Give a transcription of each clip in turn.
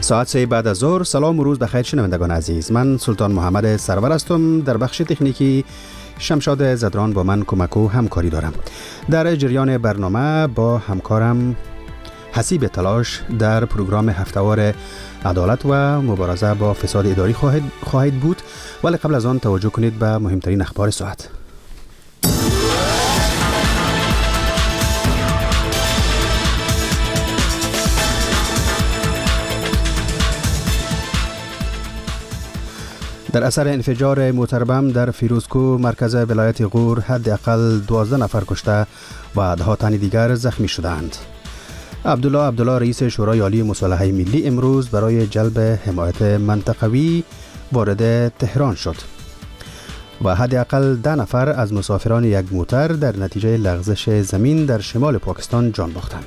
ساعت 3 بعد از ظهر. سلام و روز بخیر شنوندگان عزیز. من سلطان محمد سرور هستم. در بخش تکنیکی شمشاد زدران با من کمک و همکاری دارم. در جریان برنامه با همکارم حسیب تلاش در پروگرام هفتهوار عدالت و مبارزه با فساد اداری خواهید بود، ولی قبل از آن توجه کنید به مهمترین اخبار ساعت. در اثر انفجار موتر بم در فیروزکو مرکز ولایت غور حداقل 12 نفر کشته و 10 تن دیگر زخمی شدند. عبدالله رئیس شورای عالی مصالحه ملی امروز برای جلب حمایت منطقوی وارد تهران شد و حداقل 10 نفر از مسافران یک موتر در نتیجه لغزش زمین در شمال پاکستان جان باختند.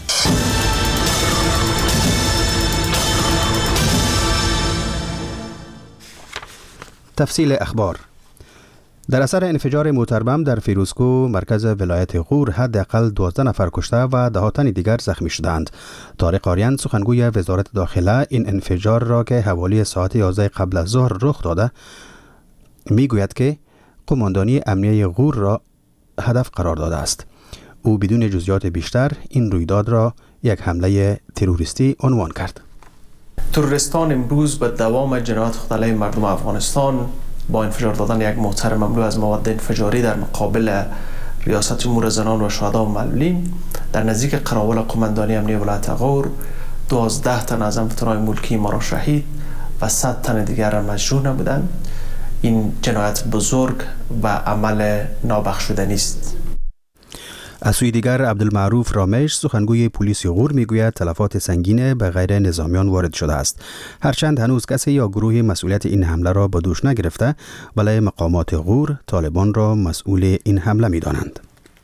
تفصیل اخبار. در اثر انفجار موتر بم در فیروزکو مرکز ولایت غور حداقل 12 نفر کشته و 10 تن دیگر زخمی شدند. طارق آریان سخنگوی وزارت داخله این انفجار را که حوالی ساعت 11 قبل از ظهر رخ داده میگوید که قماندانی امنیه غور را هدف قرار داده است. او بدون جزئیات بیشتر این رویداد را یک حمله تروریستی عنوان کرد. تروریستان امروز به دوام جنایات خود علیه مردم افغانستان با انفجار دادن یک موتر مملو از مواد انفجاری در مقابل ریاست جمهور زنان و شهدا و معلولین در نزدیک قراول قماندانی امنیه ولایت غور 12 تن از افراد ملکی ما را شهید و 100 تن دیگر را مجروح نمودند. این جنایت بزرگ و عمل نابخشودنی است. از سوی دیگر عبدالمعروف رامش سخنگوی پلیس غور میگوید تلفات سنگین به غیر نظامیان وارد شده است، هرچند هنوز کسی یا گروهی مسئولیت این حمله را به دوش نگرفته، ولی مقامات غور طالبان را مسئول این حمله می‌دانند.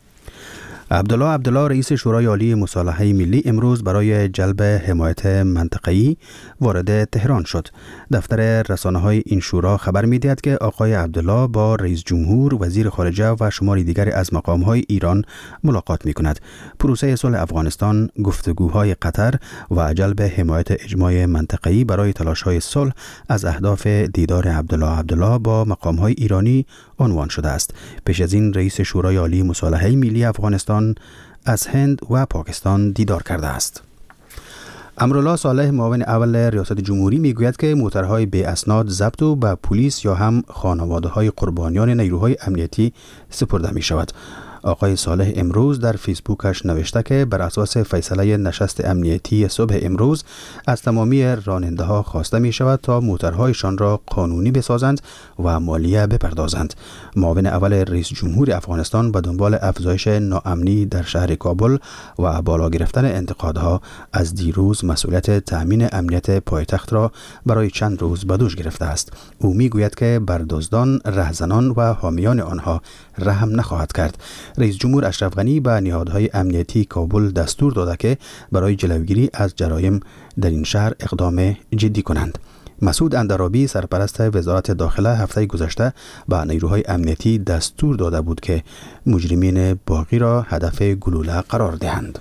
عبدالله رئیس شورای عالی مصالحه ملی امروز برای جلب حمایت منطقه‌ای وارد تهران شد. دفتر رسانه‌های این شورا خبر می‌دهد که آقای عبدالله با رئیس جمهور، وزیر خارجه و شماری دیگر از مقام‌های ایران ملاقات می‌کند. پروسه صلح افغانستان، گفتگوهای قطر و جلب حمایت اجماع منطقه‌ای برای تلاش‌های صلح از اهداف دیدار عبدالله با مقام‌های ایرانی عنوان شده است. پیش از این رئیس شورای عالی مصالحه ملی افغانستان از هند و پاکستان دیدار کرده است. امرالله صالح معاون اول ریاست جمهوری میگوید که موترهای بی اسناد ضبط و به پلیس یا هم خانواده‌های قربانیان نیروهای امنیتی سپرده می شود. آقای صالح امروز در فیسبوکش نوشته که بر اساس فیصله نشست امنیتی صبح امروز از تمامی راننده‌ها خواسته می شود تا موترهایشان را قانونی بسازند و مالیه بپردازند. معاون اول رئیس جمهور افغانستان به دنبال افزایش ناامنی در شهر کابل و بالا گرفتن انتقادها از دیروز مسئولیت تأمین امنیت پایتخت را برای چند روز به دوش گرفته است. او می گوید که بر دزدان، رهزنان و حامیان آنها رحم نخواهد کرد. رئیس جمهور اشرف غنی به نهادهای امنیتی کابل دستور داده که برای جلوگیری از جرایم در این شهر اقدام جدی کنند. مسعود اندرابی سرپرست وزارت داخله هفته گذشته به نیروهای امنیتی دستور داده بود که مجرمین باقی را هدف گلوله قرار دهند.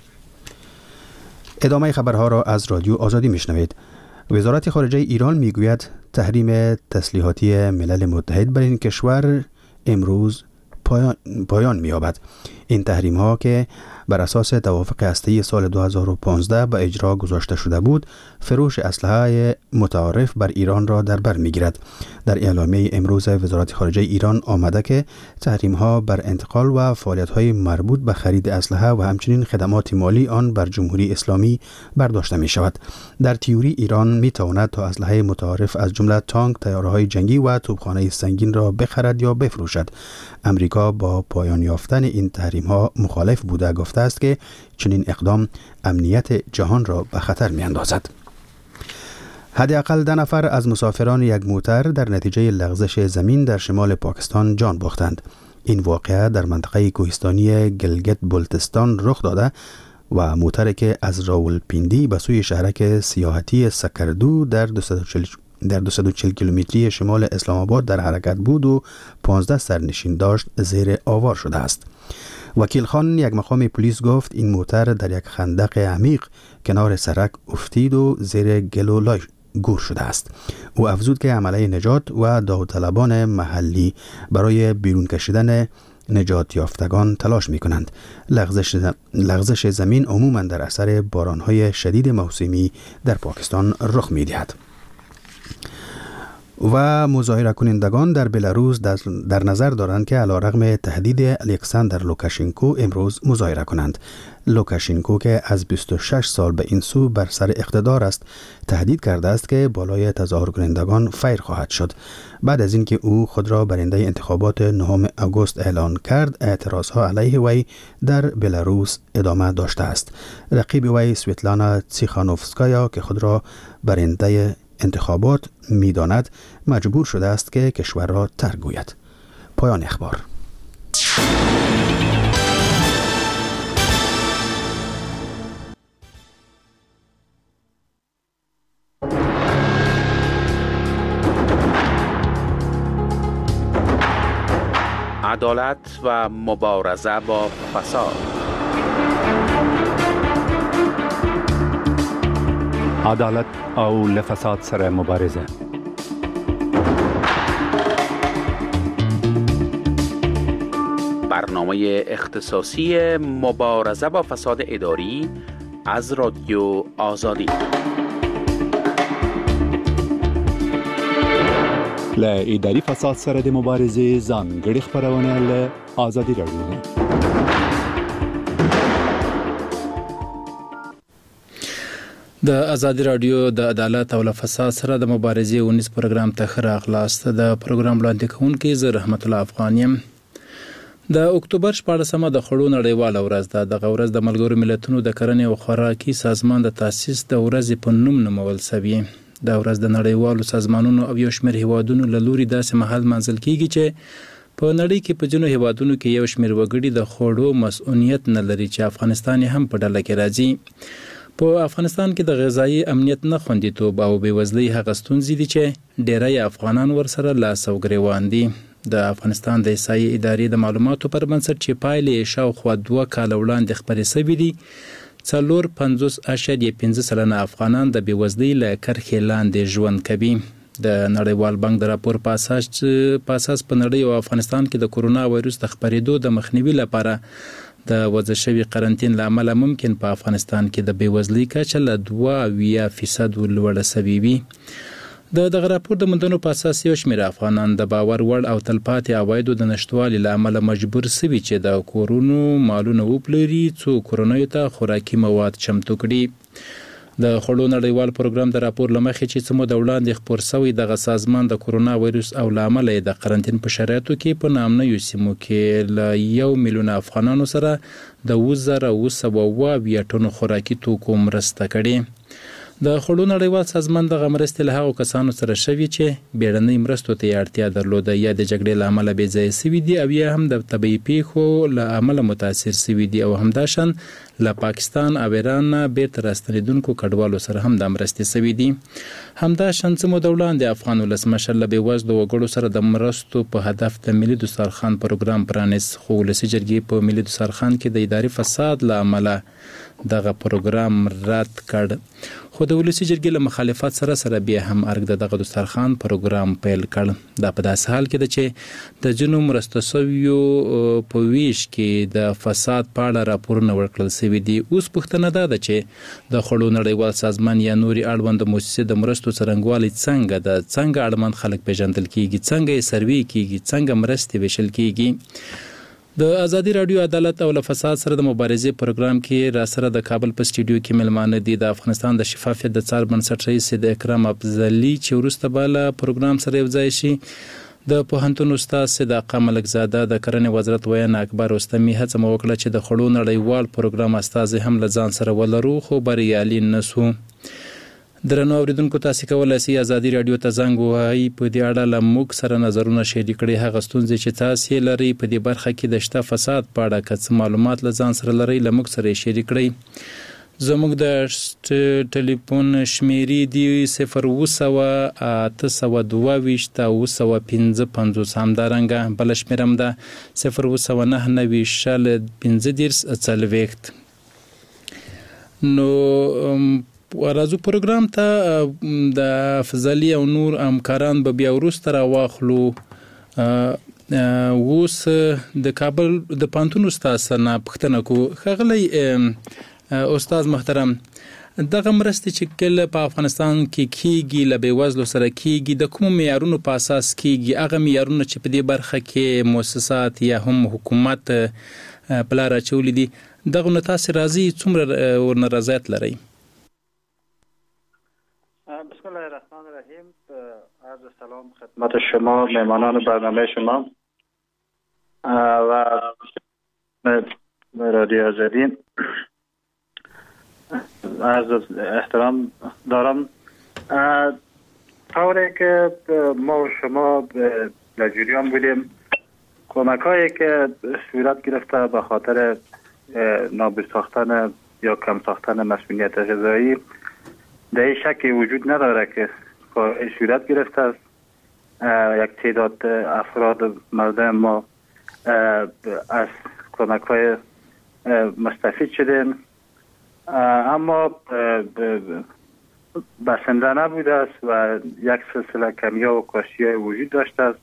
ادامه خبرها را از رادیو آزادی میشنوید. وزارت خارجه ایران میگوید تحریم تسلیحاتی ملل متحد بر این کشور امروز پایان می‌یابد. این تحریم ها که بر اساس توافق هسته‌ای سال 2015 به اجرا گذاشته شده بود، فروش اسلحه متعارف بر ایران را در بر می‌گیرد. در اعلامیه امروز وزارت خارجه ایران آمده که تحریم ها بر انتقال و فعالیت‌های مربوط به خرید اسلحه و همچنین خدمات مالی آن بر جمهوری اسلامی برداشته می‌شود. در تئوری ایران می‌تواند تا اسلحه متعارف از جمله تانک، طیاره‌های جنگی و توپخانه سنگین را بخرد یا بفروشد. امریکا با پایان یافتن این تحریم ها مخالف بوده گفته است که چنین اقدام امنیت جهان را به خطر می اندازد. حداقل 10 نفر از مسافران یک موتر در نتیجه لغزش زمین در شمال پاکستان جان باختند. این واقعه در منطقه کوهستانی گلگت بلتستان رخ داده و موتری که از راولپیندی به سوی شهرک سیاحتی سکردو در 240 کیلومتری شمال اسلام آباد در حرکت بود و 15 سرنشین داشت زیر آوار شده است. وکیل خان یک مقام پلیس گفت این موتر در یک خندق عمیق کنار سرک افتید و زیر گل و لای گور شده است. او افزود که عمله نجات و داوطلبان محلی برای بیرون کشیدن نجات یافتگان تلاش می کنند. لغزش زمین عموماً در اثر بارانهای شدید موسمی در پاکستان رخ می دهد. و مظاهره کنندگان در بلاروس در نظر دارند که علیرغم تهدید الکساندر لوکاشنکو امروز مظاهره کنند. لوکاشنکو که از 26 سال به این سو بر سر اقتدار است تهدید کرده است که بالای تظاهر کنندگان فیر خواهد شد. بعد از اینکه او خود را برنده انتخابات 9 آگوست اعلان کرد، اعتراضها علیه وی در بلاروس ادامه داشته است. رقیب وی سویتلانا تیخانوفسکایا که خود را برنده انتخابات می‌داند مجبور شده است که کشور را ترک گوید. پایان اخبار. عدالت و مبارزه با فساد. عدالت او لفساد سره مبارزه. برنامه اختصاصی مبارزه با فساد اداری از رادیو آزادی. ل اداري فساد سره د مبارزې ځانګړي خبرونه له آزادي رادیو ده. د آزادي رادیو د عدالت او فساد سره د مبارزې ونیس پروګرام ته خراغلاست. د پروګرام وړاندې کوونکی زه رحمت الله افغانیم. د اکتوبر 14مه د خړو نړیواله ورځ ده. دغه ورځ د ملګرو ملتونو د کرنې او خوراکي سازمان د تاسیس د ورځې په نوم نومول شوی. دا ورځ د نړیوالو سازمانونو او یو شمېر هیوادونو له لوري داسې مهال منځل کیږي چې په نړۍ کې په ځینو هیوادونو کې یو شمېر وګړي د خوړو مسؤلیت نه لري چې افغانستان هم په ډله کې راځي. په افغانستان کې د غذایی امنیت نه خوندیتوب او بېوزلۍ هغه ستونزې دي چې ډېری افغانان ورسره لاس او ګریوان دي. د افغانستان د احصایې ادارې د معلوماتو پر بنسټ چې پایلې شاوخوا 2 کاله وړاندې خپرې شوې دي، 4.5% افغانان د بېوزلۍ له کرښې لاندې ژوند کوي. د نړیوال بانک د راپور په اساس په نړۍ او افغانستان کې د کورونا وایروس د خپرېدو د مخنیوي لپاره د وضع شوي قرنطین له امله ممکن په افغانستان کې د بېوزلۍ کچه له 2% لوړه شوې وي. دغه راپور د موندنو په اساس یو شمېر افغانان د باور وړ او تلپاتې عوایدو د نشتوالي له امله مجبور شوي چې د کورونو مالونه وپلوري څو کورنیو ته خوراکي مواد چمتو کړي. د خوړو نړیوال پروګرام د راپور له مخې چې څه موده وړاندې خپور شوی دغه سازمان د کورونا وایروس او له امله د قرنطین په شرایطو کې په نامنیو سیمو کې له 1 میلیون افغانانو سره د 2700 ټنو خوراکي توکو مرسته کړې. د خوړو نړیوال سازمان دغه مرستې له هغو کسانو سره شوي چې بیړنۍ مرستو ته اړتیا درلوده یا د جګړې له امله بې ځایه شوي دي او یا هم د طبیعي پیښو له امله متاثر شوي دي او همداشان له پاکستان او ایران نه بیرته راستنېدونکو کډوالو سره هم د مرستې شوي دي. همداشان څه موده وړاندې افغان ولسمشر له بېوزلو وګړو سره د مرستو په هدف د ملي دسترخوان پروګرام پرانیست، خو ولسي جرګې په ملي دسترخوان کې د اداري فساد له امله دغه پروګرام رد کړ. خو د ولسي جرګې له مخالفت سره بیا هم ارګ دغه دسترخوان پروګرام پیل کړ. دا په داسې حال کې ده چې د ځینو مرسته شویو په ویش کې د فساد په اړه راپورونه ورکړل شوي دي. اوس پوښتنه دا ده چې د خوړو نړیوال سازمان یا نورې اړوند مؤسسې د مرستو څرنګوالی څنګه ده، څنګه اړمند خلک پیژندل کیږي، څنګه یې سروې کیږي، څنګه مرستې ویشل کیږي. د آزادي رادیو عدالت او فساد سره د مبارزې پروګرام کې را سره د کابل په سټوډیو کې ملمانه دي د افغانستان د شفافیت د څار بنسټ رئیس د اکرام افضلي چې وروسته بالا پروګرام سره یوځای شي، د پوهنتون استاد صداقه ملکزاده، د کرنې وزارت ویان اکبر رستمي هڅه وکړه چې د خوړو نړیوال پروګرام استازي هم له ځان سره ولرو، خو بریالي نشو. درنو اوریدونکو، تاسو کولای شئ آزادي رادیو ته زنګ ووهئ، په دې اړه له موږ سره نظرونه شریک کړئ، هغه ستونزې چې تاسو لرئ په دې برخه کې د شته فساد په اړه که څه معلومات له ځان سره لرئ له موږ سره شریک کړئ. زموږ د ټلیفون شمیرې دی 02822 همدارنګه بل شمیرم ده 02990 نو راځو پروګرام ته د افضلی او نور همکاران به بیا وروسته راواخلو. اوس د کابل د پانتون استاد سره پوښتنه کو خغلی استاد محترم دغه مرستې چې کله په افغانستان کې کیږي له بېوزلو سره کیږي د کوم معیارونو په اساس کیږي هغه معیارونه چې په دې برخه کې مؤسسات یا هم حکومت په لار اچولي دي دغه نه تاسو راځي څومره ورنه رضایت لرئ؟ بسم الله الرحمن الرحیم. عرض سلام خدمت شما مهمانان برنامه شما و رادیو آزادی. عرض احترام دارم. طوری که ما و شما در جریان بودیم کمک‌هایی که صورت گرفته به خاطر نابود ساختن یا کم ساختن مسئولیت غذایی در این شکی وجود نداره که صورت گرفته است. یک تعداد افراد مردم ما از کمک‌های مستفید شدن اما بسنده نبوده است و یک سلسله کمی‌ها و کاستی‌های وجود داشته است.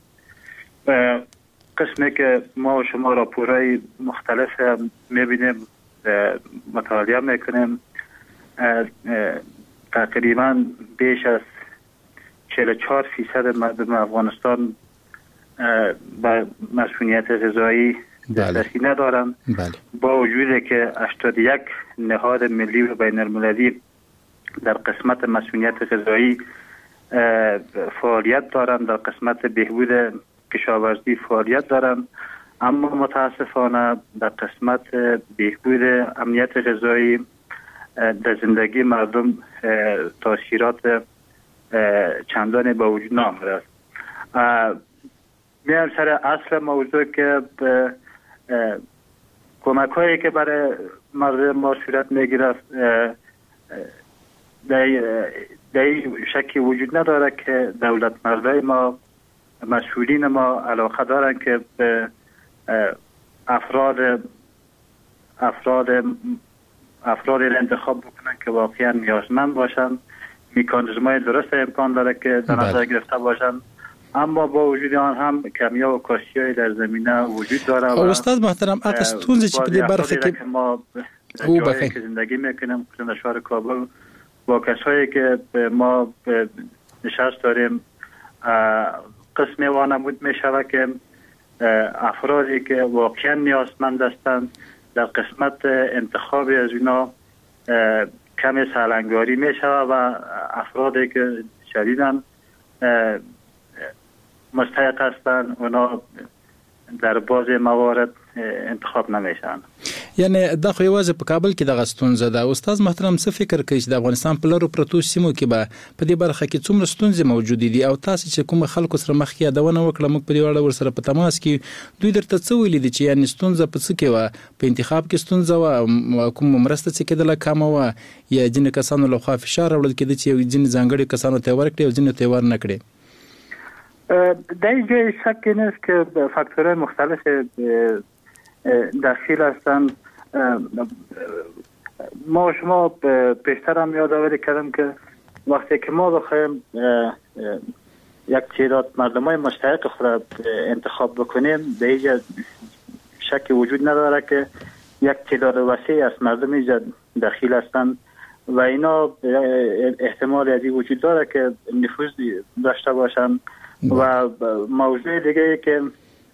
قسمی که ما و شما راپورهای مختلف می‌بینیم مطالعه می‌کنیم تقریبا بیش از 44% مردم افغانستان با مسئولیت غذایی دسترسی ندارند. با وجودی که 81 نهاد ملی و بین المللی در قسمت مسئولیت غذایی فعالیت دارند، در قسمت بهبود کشاورزی فعالیت دارند، اما متاسفانه در قسمت بهبود امنیت غذایی در زندگی مردم تاثیرات چندانی با وجود نآمده است. میام سر اصل موضوع که کمک هایی که برای مردم ما صورت میگیرد در شکی وجود نداره که دولت مردای ما مسئولین ما علاقه دارن که به افراد انتخاب بکنن که واقعا نیازمند باشن. میکانیزم‌های درست امکان داره که در نظر گرفته باشن، اما با وجود آن هم کمی‌ها و کاستی‌های در زمینه وجود داره. استاد محترم اگه ستونزی چې په دې برخه کې ما جایی که زندگی میکنیم در شهر کابل با کسایی که ما نشست داریم قسمی وانمود میشود که افرادی که واقعا نیازمند هستند در قسمت انتخاب از اینا کمی سالنگاری می شود و افرادی که شدیداً مستحق هستند اونا در بعض موارد انتخاب نمیشن. یعنی دا خو یوازې په کابل کې دغه ستونزه ده. استاد محترم څه فکر کوي چې د افغانستان په لارو پرتو سیمو کې به په دې برخه کې څومره ستونزې موجودې دي او تاسو چې کوم خلکو سره مخ کې یادونه وکړه موږ په دې اړه ورسره په تماس کې دوی درته څه ویلي دي چې یعنی ستونزه په څه کې و؟ په انتخاب کې ستونزه و؟ کوم مرسته چې کېدله کمه و یا ځینې کسانو له خوا فشار راوړل کېده چې ځینې ځانګړي کسانو ته ورکړي او ځینې ته ور نه کړي؟ در اینجا شک نیست که فاکتورهای مختلف دخیل هستند. ما شما پیشتر هم یادآوری کردم که وقتی که ما بخوایم یک تعداد مردمای مستحق خود انتخاب بکنیم در اینجا شک وجود نداره که یک تعداد وسیع از مردم اینجا دخیل هستند و اینا احتمال ازی وجود داره که نفوذ داشته باشند. و موضوع دیگه که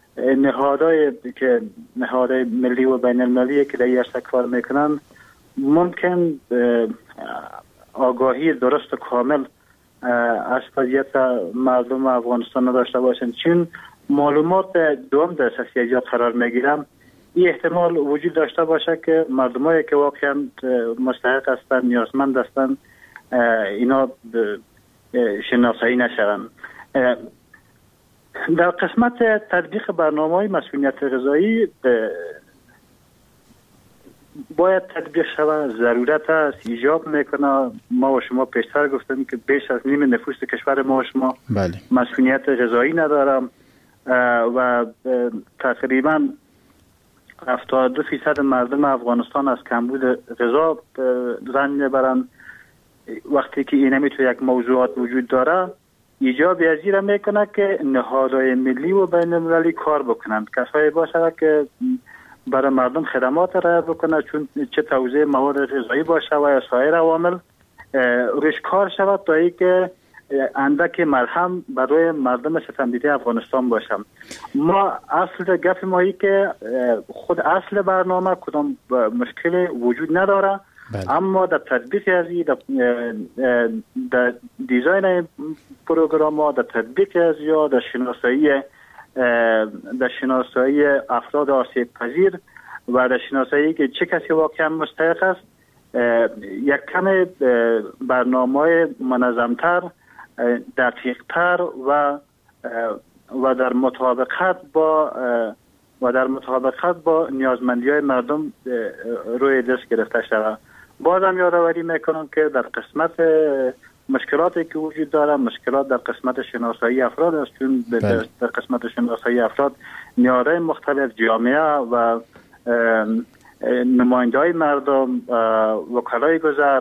نهادهای ملی و بین المللی که در این عرصه کار میکنن ممکن آگاهی درست و کامل از وضعیت مردم افغانستان نداشته باشند، چون معلومات دوم در اساس قرار میگیرم این احتمال وجود داشته باشه که مردمایی که واقعا مستحق هستند نیازمند هستند اینا شناسایی نشوند. در قسمت تطبیق برنامه‌های مسئولیت غذایی باید تطبیق شود، ضرورت است، ایجاب میکنه. ما و شما پیشتر گفتیم که بیش از نیم نفوس کشور ما و شما مسئولیت غذایی ندارم و تقریبا 72% مردم افغانستان از کمبود غذا رنج میبرند. وقتی که این نمیتونه یک موضوعات وجود داره، ایجاب ازیر میکنه که نهادهای ملی و بین المللی کار بکنند، کسایی باشه که برای مردم خدمات ارائه بکنه، چون چه توزیع مواد غذایی باشه و یا سایر عوامل روش کار شود تا اینکه اندک مرهم برای مردم ستمدیده افغانستان باشه. ما اصل گپ مایی که خود اصل برنامه کدام مشکل وجود نداره، اما در تطبیق ازی، در دیزاین پروگرام ها، در تطبیق ازی، در شناسایی افراد آسیب پذیر و در شناسایی که چه کسی واقعا مستحق است، یک کم برنامه منظمتر، دقیقتر و در مطابقت با نیازمندی های مردم روی دست گرفته شود. بازم یادآوری میکنم که در قسمت مشکلاتی که وجود داره، مشکلات در قسمت شناسایی افراد است، چون در قسمت شناسایی افراد نیازهای مختلف جامعه و نماینده های مردم، وکلای گذر،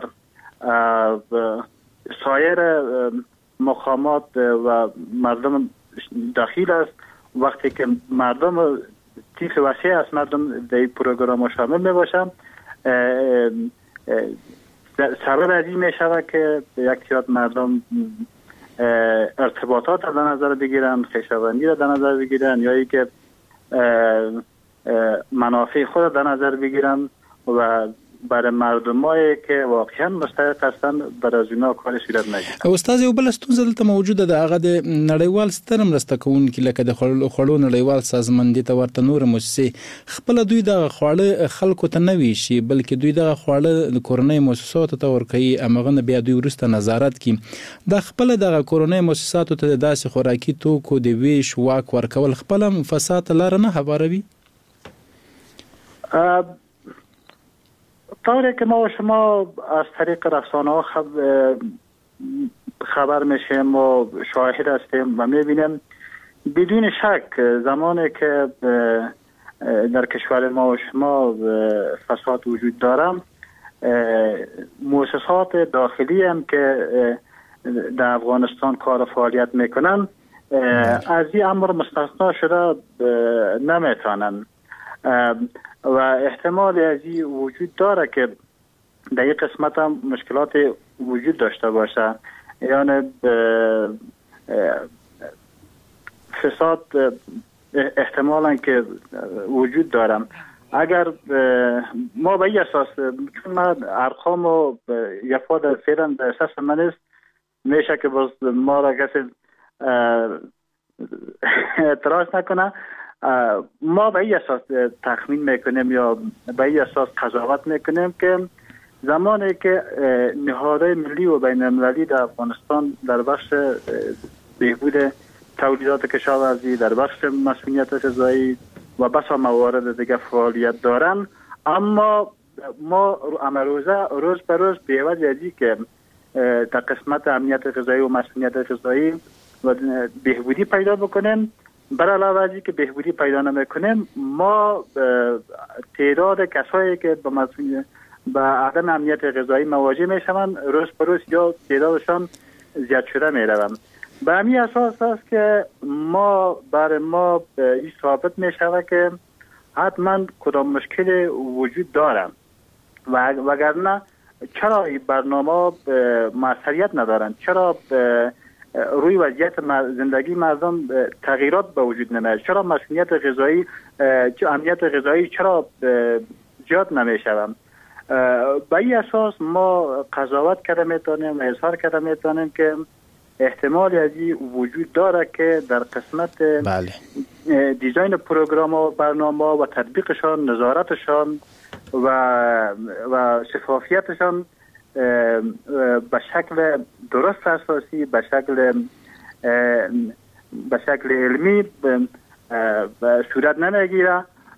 سایر مقامات و مردم داخل است. وقتی که مردم تیف وسیع از مردم در این پروگرام شامل می باشم، سبب از این می شود که یک تعداد مردم ارتباطات را در نظر بگیرن، خویشاوندی را در نظر بگیرن، یا ای که منافع خود را در نظر بگیرن و برای مردمایی که واقعا مستحق هستند برای از اونا کار صورت نگیرد. استاد یو بل ستونزه دلته موجوده ده، هغه د نړیوال ستر مرسته کوونکي لکه د خوړو نړیوال سازمان دي ته ورته نور مؤسسې خپل دوی د خواړه خلکو ته نه ویشي، بلکې دوی د خواړه د کورنۍ مؤسساتو ته ورکوي، امغه بیا دوی ورسته نظارت کوي. د خپل د کورنۍ مؤسساتو ته داسې خوراکي توکو د ویش واک ورکول خپل فساد لار نه هواروي. طوری که ما و شما از طریق رسانه ها خبر میشیم و شاهد هستیم و میبینیم، بدون شک زمانی که در کشور ما و شما فساد وجود دارم، مؤسسات داخلی هم که در افغانستان کار و فعالیت میکنن از این امر مستثنا شده نمیتونن و احتمال از این وجود داره که در این قسمت هم مشکلات وجود داشته باشه، یعنی فساد احتمالا که وجود دارم. اگر ما به این اساس، چون من ارقام و یفاد فعلا در اساس من است، میشه که باز ما را کسی اعتراض نکنه، ما به این اساس تخمین میکنیم یا به این اساس قضاوت میکنیم که زمانی که نهادهای ملی و بین المللی در افغانستان در بخش بهبود تولیدات کشاورزی، در بخش مسئولیت غذایی و بسا موارد دیگه فعالیت دارن، اما ما روز به روز به عوض از که در قسمت امنیت غذایی و مسئولیت غذایی و بهبودی پیدا بکنیم، برای علاوه از که بهبودی پیدا نمیکنیم، ما تعداد کسایی که با عدم امنیت غذایی مواجه میشوند روز به روز یا تعدادشان زیاد شده میروند. به همین اساس است که برای ما این ثابت میشود که حتما کدام مشکل وجود دارند و وگرنه چرا این برنامه موثریت ندارند، چرا روی وضعیت زندگی مردم تغییرات به وجود نمیاد، چرا مسئولیت غذایی، امنیت غذایی چرا زیاد نمیشوند. به این اساس ما قضاوت کرده میتونیم و اظهار کرده میتونیم که احتمال از این وجود داره که در قسمت دیزاین پروگرام و برنامه و تطبیقشان، نظارتشان و شفافیتشان به شکل درست اساسی، به شکل علمی صورت نمیگیره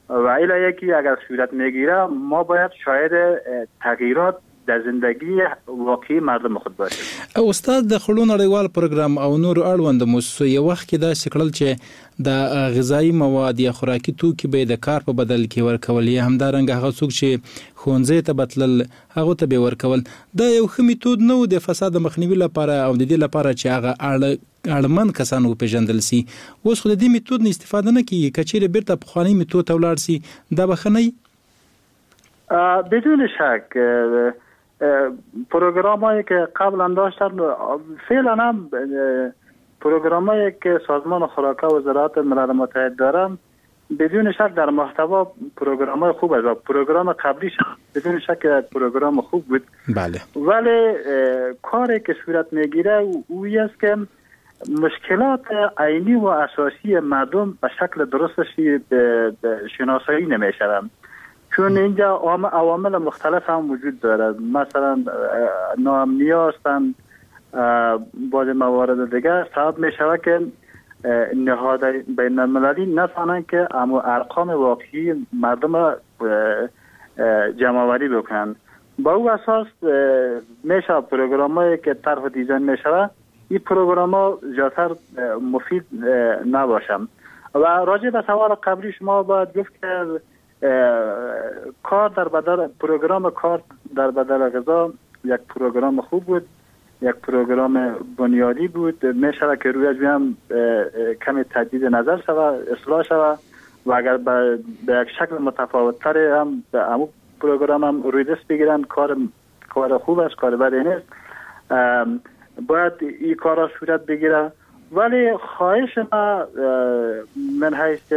و الی یکی اگر صورت میگیره ما باید شاهد تغییرات در زندگی واقعی مردم خود باشه. استاد د خړو نړیوال پروګرام او نور اړوند موسسو یو وخت کې دا شکل چې د غذایی مواد یا خوراکي توکي به د کار په بدل کې ورکول یا همدارنګه هغه څوک چې ښوونځي ته بتلل هغه ته به ورکول دا یو ښه میتود نه و د فساد مخنیوي لپاره او د دې لپاره چې هغه اړمن کسان وپېژندل سي. اوس خو د دې میتود نه استفاده نه کیږي که چیرې بیرته پخوانی میتود ته ولاړ سي دا به ښه نه بدون شک پروگرامایی که قبلا داشتن فعلا هم پروگرامایی که سازمان خوراک و وزارت ملل متحد دارن بدون شک در محتوا پروگرامای خوب است و پروگرام قبلیش بدون شک پروگرام خوب بود. بله. ولی کاری که صورت میگیره اویی است که مشکلات عینی و اساسی مردم به شکل درستشی شناسایی نمیشوند. چون اینجا عوامل مختلف هم وجود داره، مثلا ناامنی هستند، بعض موارد دیگه سبب می شود که نهادهای بین المللی نتوانند که ارقام واقعی مردم جمع آوری بکنند. با او اساس میشه پروگرامایی که طرح دیزاین می شود این پروگرام زیادتر مفید نباشند. و راجع به سوال قبلی شما باید گفت که کار در بدل پروگرام کار در بدل غذا یک پروگرام خوب بود، یک پروگرام بنیادی بود. میشه که رویش بیام کمی تجدید نظر شود، اصلاح شود و اگر به یک شکل متفاوت تر هم همون پروگرام هم روی دست بگیرن کار خوب است، کار بدی نیست، باید این کارا صورت بگیره. ولی خواهش ما من حیث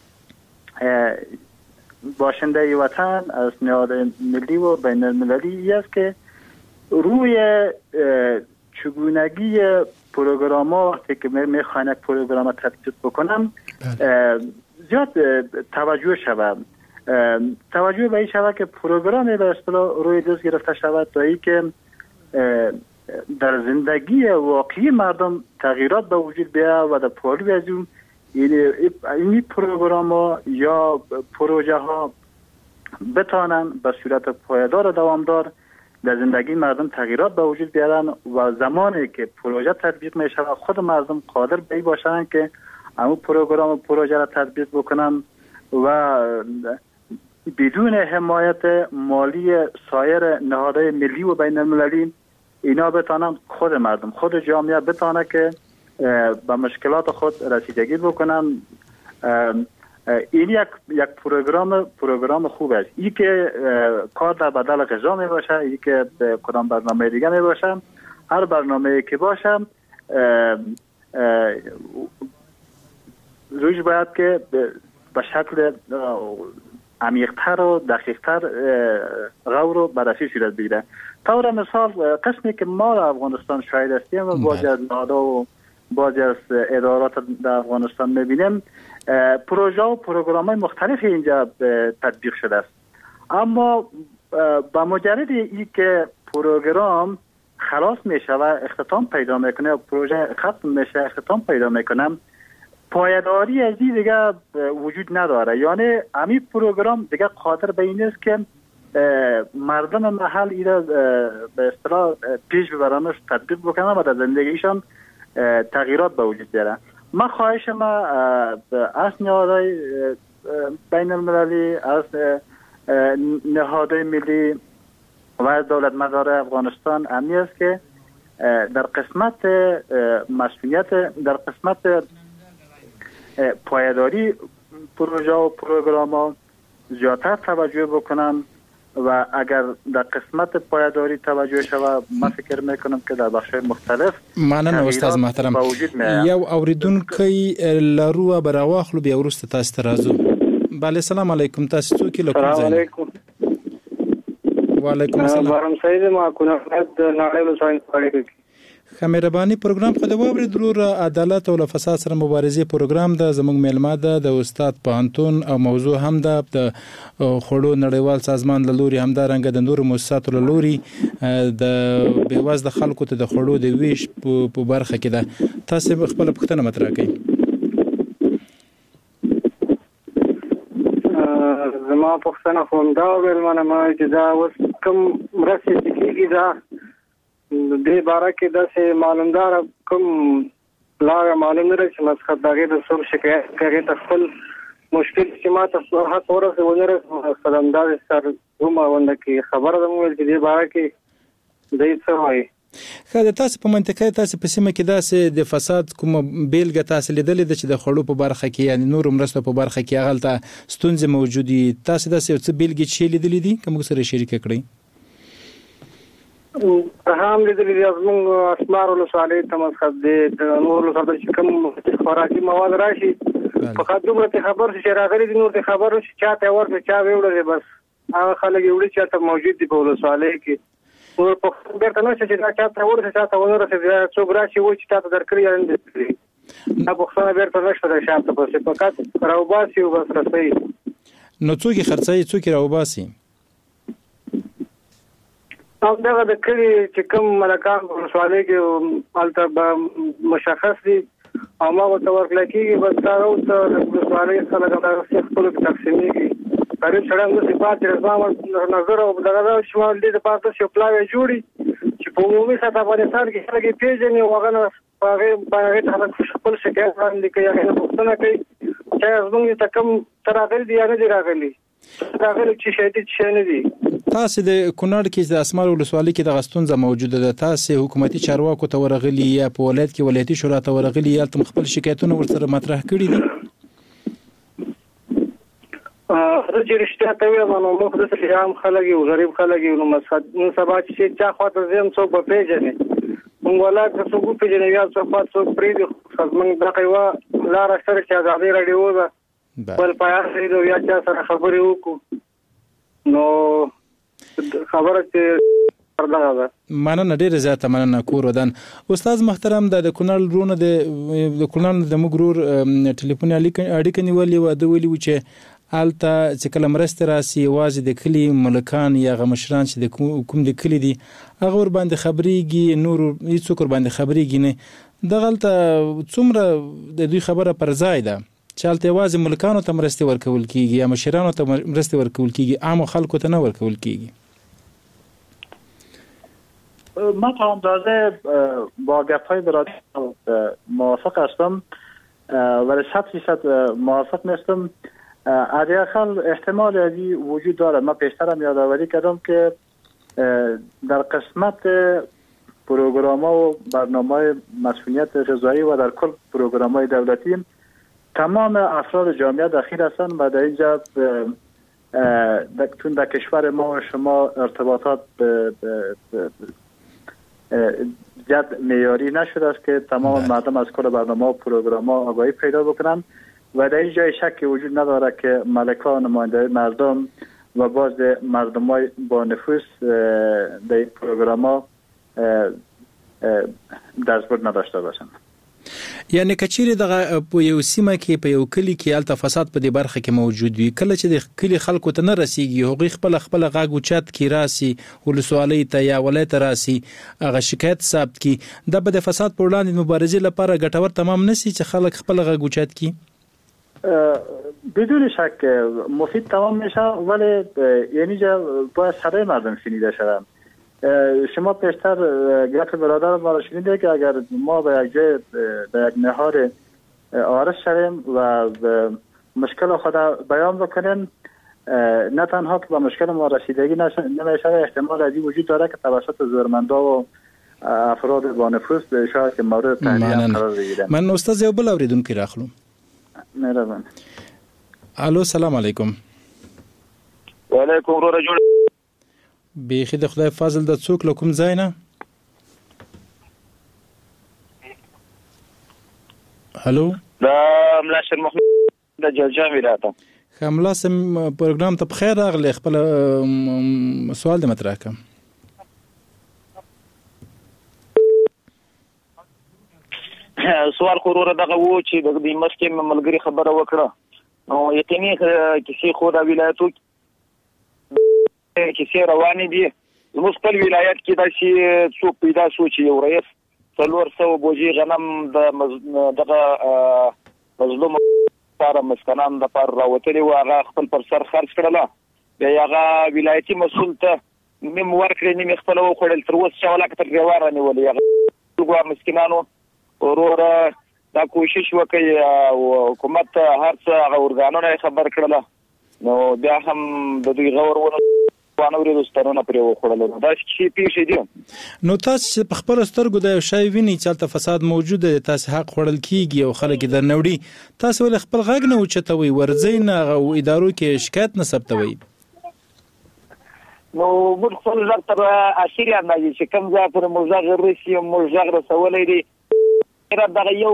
باشنده وطن از نهاد ملی و بین المللی است که روی چگونگی پروگرام ها که میخواین یک پروگرام تطبیق بکنم زیاد توجه شود. توجه به این شود که پروگرامی به اصطلاح روی دست گرفته شود تا ای که در زندگی واقعی مردم تغییرات به وجود بیاید و در پالوی از اون این پروگرام ها یا پروژه ها بتانن به صورت پایدار و دوامدار در زندگی مردم تغییرات به وجود بیارن و زمانی که پروژه تطبیق می شود خود مردم قادر به این باشن که همون پروگرام و پروژه را تطبیق بکنن و بدون حمایت مالی سایر نهادهای ملی و بین المللی اینا بتانن خود مردم خود جامعه بتانه که به مشکلات خود رسیدگی بکنن. این یک پروگرام خوب است. این که کار در بدل غذا می باشه، این که کدام برنامه دیگه می باشه، هر برنامه که باشه روش باید که به شکل عمیق‌تر و دقیق‌تر غور و بررسی صورت بگیره. طور مثال قسمی که ما در افغانستان شاهد هستیم و بعضی از نهادها و بعضی از ادارات در افغانستان میبینیم پروژه و پروگرام‌های مختلف اینجا تطبیق شده است، اما با مجرد این که پروگرام خلاص میشه و اختتام پیدا میکنه، پروژه ختم میشه اختتام پیدا میکنه، پایداری از این دیگه وجود نداره. یعنی همین پروگرام دیگه قادر به این است که مردم محل اینا به اصطلاح پیش ببرنش تطبیق بکنن و در زندگیشان تغییرات به وجود بیارن. ما خواهش ما از نهادهای بین المللی، از نهادهای ملی و از دولت مدار افغانستان امی است که در قسمت مسئولیت، در قسمت پایداری پروژه و پروگرام ها زیادتر توجه بکنن و اگر در قسمت پایداری توجه شود ما فکر میکنم که در بخش‌های مختلف مننه استاد محترم. یو اوریدونکي لارو براواخلو بیا ورسته تاسو ته راځو. بله سلام علیکم، تاسو څوک له کوم ځای؟ سلام علیکم. وعلیکم السلام. بارم سید ما کو نه نړیوال ساينس پالیټیک خمیربانی پروګرام په د وبر درور عدالت او فساد سره مبارزې پروګرام د زموږ میلمه ده د استاد پانتون او موضوع هم د خړو نړیوال سازمان له لوري هم د رنګ د نور مؤسساتو له لوري د بیوازد خلکو ته د خړو د ویش په برخه کې ده. تاسو خپل پوښتنه مطرح کړئ. ما پوښتنه کوم دا ولمنه ما چې دا اوس کوم مرستې چې کېږي دا دې باره کې داسې معلومدار کوم لاره معلوم نه چې مسخت دغه د څوک شکایت کوي ته خپل مشکل چې ما ته هغه ورسې ونره خدمدار سر کومه ونده کې خبره ده مو چې دې باره کې دې څه وایي خاله تاسو په منطقه تاسو په سیمه کې داسې د فساد کوم بیلګه تاسو لیدلې د چې د خړو په برخه کې یعنی نور مرسته په برخه کې هغه ستونزې موجودي تاسو داسې څه بیلګې چې لیدلې دي کوم سره شریک کړئ هم لیدلې دي زموږ اسمار ولسوالۍ ته مسخت دي نور ولسوالۍ چې کوم خوراکي مواد راشي فقط دومره خبر چې راغلي دي نور خبر چې چاته ورته چا ویوړل بس هغه خلک یوړي چې ته موجود دي په ولسوالۍ کې نور په بیرته نه چې دا چاته ورته چاته ونور چې څوک راشي و چې تاسو درکړی یا نه دا په خپل بیرته نشته د شاته په فقط راوباسي او بس رسي نو څوک خرڅي څوک راوباسي او دا د کلی چې کوم ملکان په سوالې کې البته مشخص دي او ما ورته ورکړل کېږي بس دا او د سوالې سره د خپل تقسیمي کې پرې سره د صفات رسام نظر او دغه شمال دي د پاتې شو پلاوی جوړي چې په عمومي سطح افغانستان کې خلک پیژني او هغه باندې خپل شکایت باندې کوي هغه پوښتنه کوي چې زموږ ته کوم تراغل دي یا نه دي راغلي راغلي چې شهادت شنه دي تاسو د کونړ کې د اسمار ولسوالۍ کې د غستونزه موجوده ده تاسو حکومتي چارواکو ته ورغلي یا په ولایت کې ولایتي شورا ته ورغلي یا تم خپل شکایتونه ورسره مطرح کړي دي چې رښتیا ته ویل نو موږ د سلام خلک یو غریب خلک یو نو مسخد نو سبا چې چا خاطر زم څوک په پیژنې موږ ولایت څوک پیژنې یا څوک پرې دي خدمت دغه وا لار سره چې ازادي رادیو ده بل پیا سره یا چا سره خبرې وکړو نو خبره چې مننه ډیره زیاته مننه کور ودان استاد محترم د کونړ رونه د کونړ د مګرور ټلیفون اړیکه نیولې و د ویلي چې الته چې کله مرسته راسي واځي د کلی ملکان یا غمشران چې د کوم د کلی دي هغه ور باندې خبريږي نور هیڅ ور باندې خبريږي نه دغلته څومره د دوی خبره پر ځای ده چالت واځي ملکانو ته مرسته ورکول کیږي یا مشرانو ته مرسته ورکول کیږي عام خلکو ته نه ورکول کیږي من تا اندازه با گفت‌های برادر موافق هستم ولی 100% موافق نیستم حداقل احتمال ازی وجود داره من پیشترم یادآوری کردم که در قسمت پروگرام‌ها و برنامه‌های مسئولیت غذایی و در کل پروگرام‌های دولتی تمام افراد جامعه دخیل هستند و در اینجا چون در کشور ما و شما ارتباطات زیاد معیاری نشده است که تمام مردم از کل برنامه و پروگرام‌ها آگاهی پیدا بکنند و در این جای شکی وجود نداره که ملکان نماینده مردم و باز مردمای با نفوذ در این پروگرام‌ها دستبرد نداشته باشند یعنی کچېری دغه په یو سیمه کې په یو کلی کې الته فساد په دې برخه کې موجود وي کله چې د کلی خلکو ته نه رسیږي هغه خپل غاګ او چات کې راسي ولسوالۍ ته یا ولایت راسي هغه شکایت ثبت کی د بد فساد پر وړاندې مبارزې لپاره ګټور تمام نسی چې خلک خپل غاګ او چات کی بدون شک مفید تمام میشه ولی یعنی جا باید سره مردم شنیده شده شما پیشتر گفت برادر ما را شنیده که اگر ما به یک جای به یک نهار عارض شویم و مشکل خود بیان بکنیم نه تنها که به مشکل ما رسیدگی نمیشه احتمال ازی وجود داره که توسط زورمندا و افراد با نفوذ شاید که مورد تهدید قرار بگیرن من استاد یو بل اوریدونکو راخلو مهربان الو سلام علیکم وعلیکم رجل بیخی د خدای فضل د څوک لکم زینا الو دا ملاشر محمد د جلجامي راته خاملا سم پروګرام ته بخیر راغلی خپل سوال د مطرح کوم سوال خورور دغه و چې د دې مسکه ملګری خبره وکړه نو یقیني کسی خو د ولایتو کسی روانې دي زموږ خپل ولایت کې داسې څوک پیدا شو چې یو رئیس 400 بوجي غنم د دغه مظلوم لپاره مسکنان د پر راوتلي و هغه خپل پر سر خرج کړله بیا هغه ولایتي مسؤل ته نیم ورکړي نیم خپل وخوړل تر اوسه چې ولاکه تر دیوار رانیولې هغه مسکینانو وروره دا کوشش وکړي او حکومت هر څه هغه ارګانونه خبر کړله نو بیا هم د دوی غور وانه ورې سترونه پرې وخوړل دا شي پیښې دي نو تاسو په خپل سترګو د یو شی ویني چې تل فساد موجود دی تاسو حق خورل کیږي او خلک د نوړي تاسو ول خپل غږ نه اوچتوي ورځین او ادارو کې شکایت نه ثبتوي نو موږ خپل ځل تر اخیری اندازې چې کوم ځای پر موږ غرسي موږ رسولې دي دا یو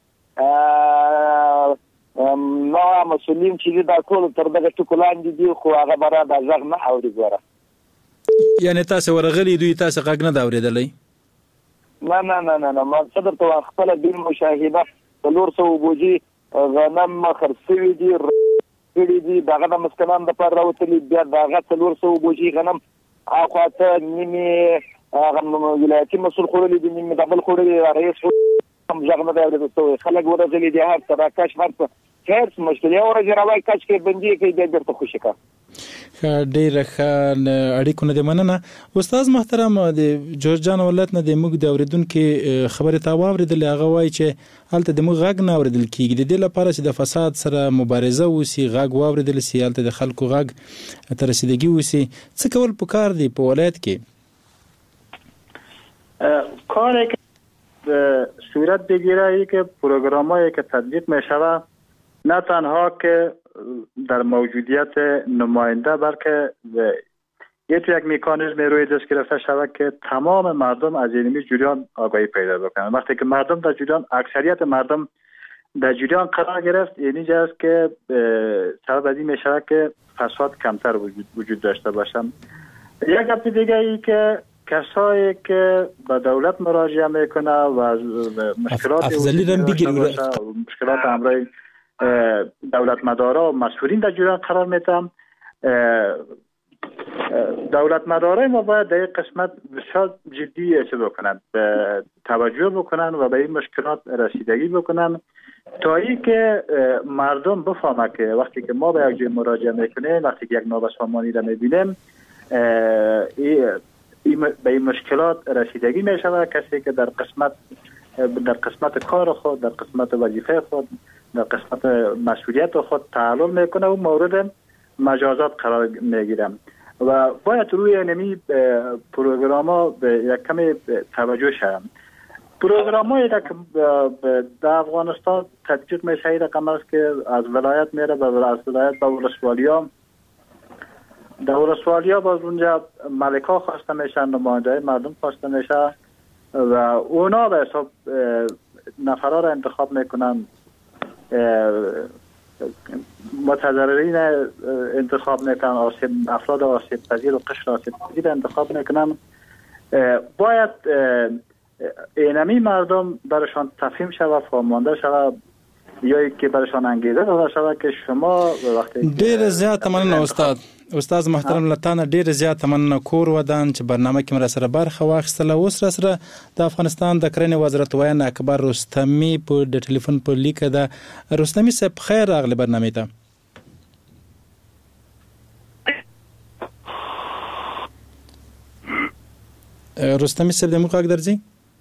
نو مسؤلین چې دا ټول تر دغه ټکولان دي خو هغه برا د ځغ نه اوري ګوره یعنی تاسو ورغلی دوی تاسو غږ نه دا اوریدلې نه ما صدر ته خپل د مشاهده څلور سو بوجي غنم خرڅوي دي دغه د مسکنان د پر راوتلي بیا دغه څلور سو بوجي غنم اخواته نیمه هغه ولایتي مسؤل خورلې دي نیمه دبل خورلې رئیس هم ځغنه دا ورته خلک ورغلي دي هر طرح کاش ورته هیڅ مشکل یو ورځ راوای کاش کې بندي کې د درته خوشی کا ډېر ښه اړیکو نه مننه استاد محترم د جورجان ولایت نه د موږ د اوریدونکو خبره تا واوریدل هغه وای چې هلته د موږ غږ نه اوریدل کیږي د دې لپاره چې د فساد سره مبارزه وسی غږ واوریدل سي هلته د خلکو غږ تر رسیدګي وسی څه کول پکار دی په ولایت کې کار صورت بگیره ای که پروگرامایی که تطبیق می شود نه تنها که در موجودیت نماینده بلکه یک مکانیزم روی دست گرفته شود که تمام مردم از این جریان آگاهی پیدا بکنند. وقتی که مردم در جریان اکثریت مردم در جریان قرار گرفت یعنی جاست که سبب از این می شود که فساد کمتر وجود داشته باشند. یک گپ دیگه ای که کسایی که به دولت مراجعه میکنه و مشکلات همراه دولت مدارا و مسئولین در جریان قرار میتن دولت مدارای ما باید در این قسمت بسیار جدی بکنند توجه بکنند و به این مشکلات رسیدگی بکنند تا ای که مردم بفهمه که وقتی که ما به یک جای مراجعه میکنیم وقتی که یک نابسامانی را میبینیم به این مشکلات رسیدگی می شود کسی که در قسمت کار خود در قسمت وظیفه خود در قسمت مسئولیت خود تعلل میکنه و مورد مجازات قرار میگیره و باید روی نمی پروگرام ها به یک کمی توجه شد. پروگرام هایی که در افغانستان تطبیق میشه این رقم است که از ولایت میره از ولایت به ولسوالی ها در ولسوالی ها باز اونجا ملک ها خواسته میشن نماینده مردم خواسته میشه و اونا به حساب نفرها را انتخاب میکنن متضررین انتخاب میکنن افراد آسیب پذیر و قشر آسیب پذیر انتخاب میکنن باید اینمی مردم برشان تفهیم شود فهمانده شود یا که برشان انگیزه داده شود که شما وقتی ډیر زیات مننه استاد محترم لتانه ډیر زیات مننه کور ودان چې برنامه کې مر سره برخه واخیستله اوس را سره د افغانستان د کرنې وزارت وایي اکبر رستمی په د ټلیفون په لیکه ده رستمی صاحب خیر راغلی برنامه ته رستمی صاحب د موږ غږ درځي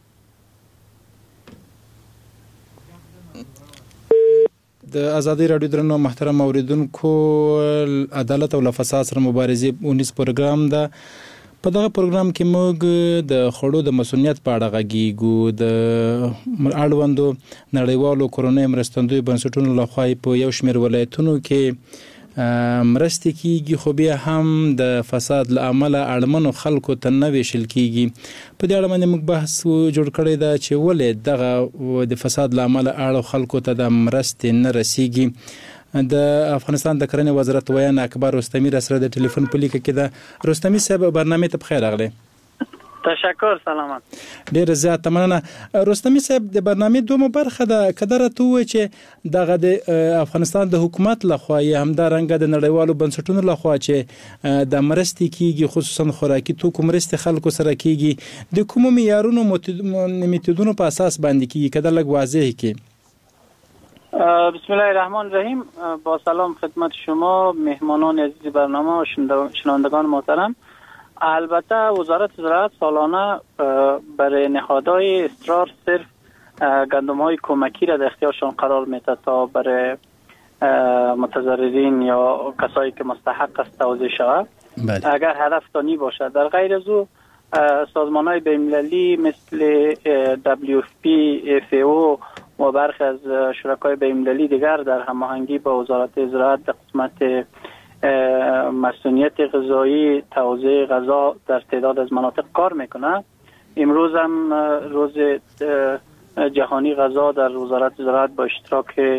د ازادي رادیو درنو محترم اوریدونکو عدالت او فساد سره مبارزه 19 پروګرام ده په دغه پروګرام کې موږ د خړو د مسؤلیت په اړه غږیږو د اړوندو نړیوالو کورونی مرستندوی بنسټونو لخوا په یو شمېر ولایتونو کې مرستې کیږي خو بیا هم د فساد له امله اړمنو خلکو ته نه ویشل کیږي په دې اړه باندې موږ بحث جوړ کړی دا چې ولې دغه د فساد له امله اړو خلکو ته د مرستې نه رسیږي د افغانستان د کرنې وزارت وایي اکبر رستمی را سره د ټلیفون په لیکه کې ده رستمی صاحب برنامه ته بخیر راغلی تشکر سلامت ډیر زیات مننه رستمی صاحب د برنامه دومره برخه ده کدره تو چې دغه د افغانستان د حکومت لخوا هم د رنګ د نړیوالو بنسټونو لخوا چې د مرستې کیږي خصوصا خوراکي توکو مرستې خلکو سره کیږي د کوم معیارونو میتودونو په اساس باندې کیږي کده لګ واضح کی بسم الله الرحمن الرحیم. با سلام خدمت شما مهمانان عزیز برنامه و شنوندگان محترم. البته وزارت زراعت سالانه برای نهادهای استقرار صرف گندم‌های کمکی را در اختیارشان قرار میده تا برای متضررین یا کسایی که مستحق است توزیع شود. اگر هدف تانی باشد. در غیر از او سازمان‌های بین‌المللی مثل WFP، FAO و برخی از شرکای بین‌المللی دیگر در هماهنگی با وزارت زراعت در قسمت مسئولیت غذایی، توزیع غذا در تعداد از مناطق کار میکنه. امروز هم روز جهانی غذا در وزارت زراعت با اشتراک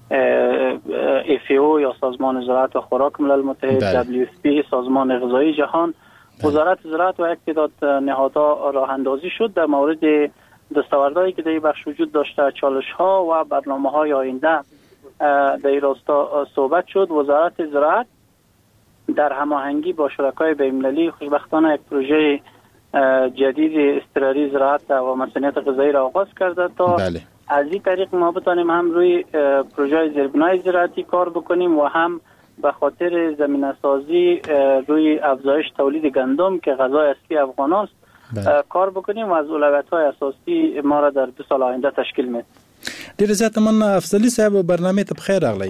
FAO یا سازمان زراعت و خوراک ملل متحد، WFP سازمان غذایی جهان، وزارت زراعت و یک تعداد نهادها راه اندازی شد در مورد دستاوردهایی که در این بخش وجود داشته، چالش‌ها و برنامه‌های آینده در این راستا صحبت شد. وزارت زراعت در هماهنگی با شرکای بین‌المللی خوشبختانه یک پروژه جدید استقراری زراعت و مسئولیت غذایی را آغاز کرده تا از این طریق ما بتانیم هم روی پروژه زیربنای زراعتی کار بکنیم و هم به خاطر زمینه‌سازی روی افزایش تولید گندم که غذای اصلی افغان است کار بکنیم و از اولویت‌های اساسی ما را در 2 سال آینده تشکیل میده. ډیر زیات مننه افضلی صاحب، برنامه ته بخیر راغلی.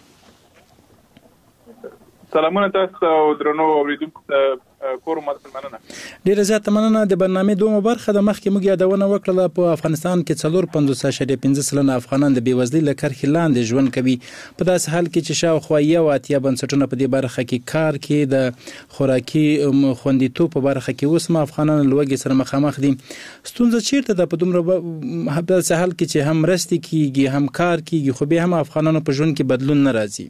سلامونه تاسو او درنو اوریدونکو ته کور مننه. ډیر زیات مننه. د برنامه دومره برخه د مخکې موږ یادونه وکړه په افغانستان کې 4.5 سلنه افغانان د بیوزلۍ له کرښې لاندې ژوند کوي. په داسې حال کې چې شاوخوا 1.8 بنسټونه په دې برخه کې کار کوي. د خوراکي خوندیتوب په برخه کې اوس هم افغانان له لوږې سره مخامخ دي. ستونزه چیرته ده په دومره داسې حال کې چې هم مرستې کیږي هم کار کیږي خو بیا هم افغانانو په ژوند کې بدلون نه راځي؟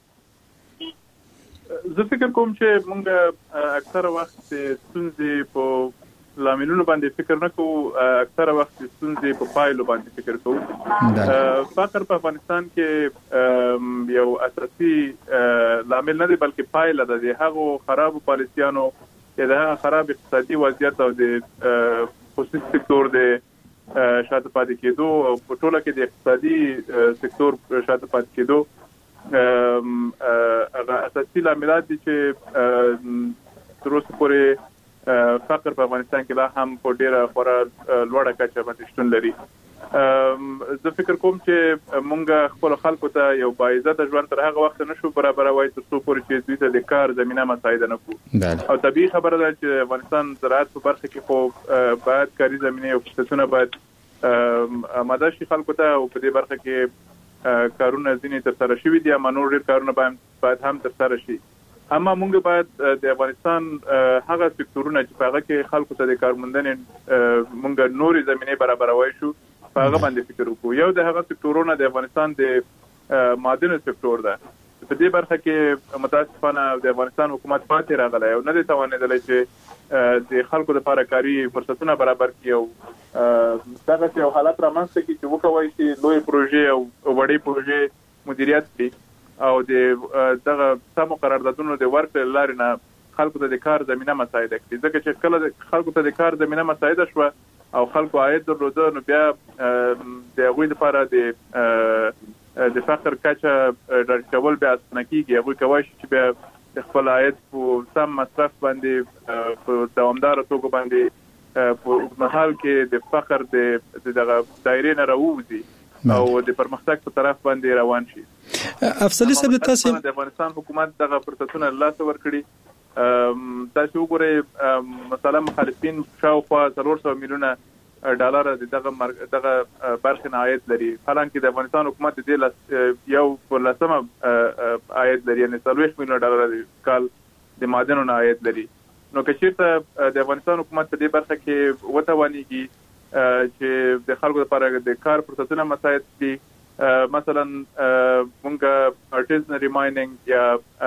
زه فکر کوم چې موږ اکثره وخت ستونزې په لاملونو باندې فکر نه کوو، اکثره وخت ستونزې په پایلو باندې فکر کوو. فقر په افغانستان کې یو اساسي لامل نه دی بلکې پایله ده د هغو خرابو پالیسیانو یا د هغه خراب اقتصادي وضعیت او د خصوصي سکتور د شاته پاتې کېدو او په ټوله کې د اقتصادي سکتور شاته پاتې کېدو اساسي لاملات دي چې تر اوسه پورې فقر په افغانستان کې لا هم په ډیره خورا لوړه کچه باندې شتون لري. زه فکر کوم چې مونږ خپل خلکو ته یو باعزته ژوند تر هغه وخت نشو برابروي تر څو پورې چې دوی ته د کار زمينه مساعده نه کوو. او طبيعي خبره ده چې افغانستان زراعت په برخه کې خو باید کاري زمينه او فرصتونه باید آماده شي خلکو ته، او په دې برخه کې کارونه ځینې تر سره شوي دي، اما نور ډېر کارونه باید هم تر سره شي. اما موږ باید د افغانستان هغه سکتورونه چې په هغه کې خلکو ته د کارموندنې موږ نورې زمینې برابروي شو په هغه باندې فکر وکړو. یو د هغه سکتورونه د افغانستان د معدنو سکتور ده. په دې برخه کې متاسفانه د افغانستان حکومت پاتې راغلی او نه دی توانېدلی چې د خلکو لپاره کاري فرصتونه برابر کړي او دغسې یو حالت رامنځته کړي چې وکولی شي لویې پروژې او وړې پروژې مدیریت کړي او د دغه سمو قراردادونو د ورکړې له لارې نه خلکو ته د کار زمینه مساعده کړي. ځکه چې کله خلکو ته د کار زمینه مساعده شوه او خلکو عاید درلوده نو بیا د هغوی لپاره د فقر کچه راټیټول بیا اسانه کېږي. هغوی کولی شي چې بیا د خپل عاید په سم مصرف باندې په دوامداره توګه باندې په اوږدمهال کې د فقر د دغه دایرې نه راووځي او د پرمختګ په طرف باندې روان شي. افضلي صاحب تاسو د افغانستان حکومت دغه فرصتونه له لاسه ورکړي. تاسو وګورئ مثلا مخالفین شاوخوا 400 میلیونه ډالر دغه برخه نه عاید لري، حالانکه د افغانستان حکومت د یو لسمه عاید لري، یعنی 40 میلیونه ډالر کال د معدنونو نه عاید لري. نو که چیرته د افغانستان حکومت په دې برخه کې وتوانیږي چې د خلکو لپاره د کار فرصتونه مساعد کړي، مثلا مونږ ارټیزنري مایننګ یا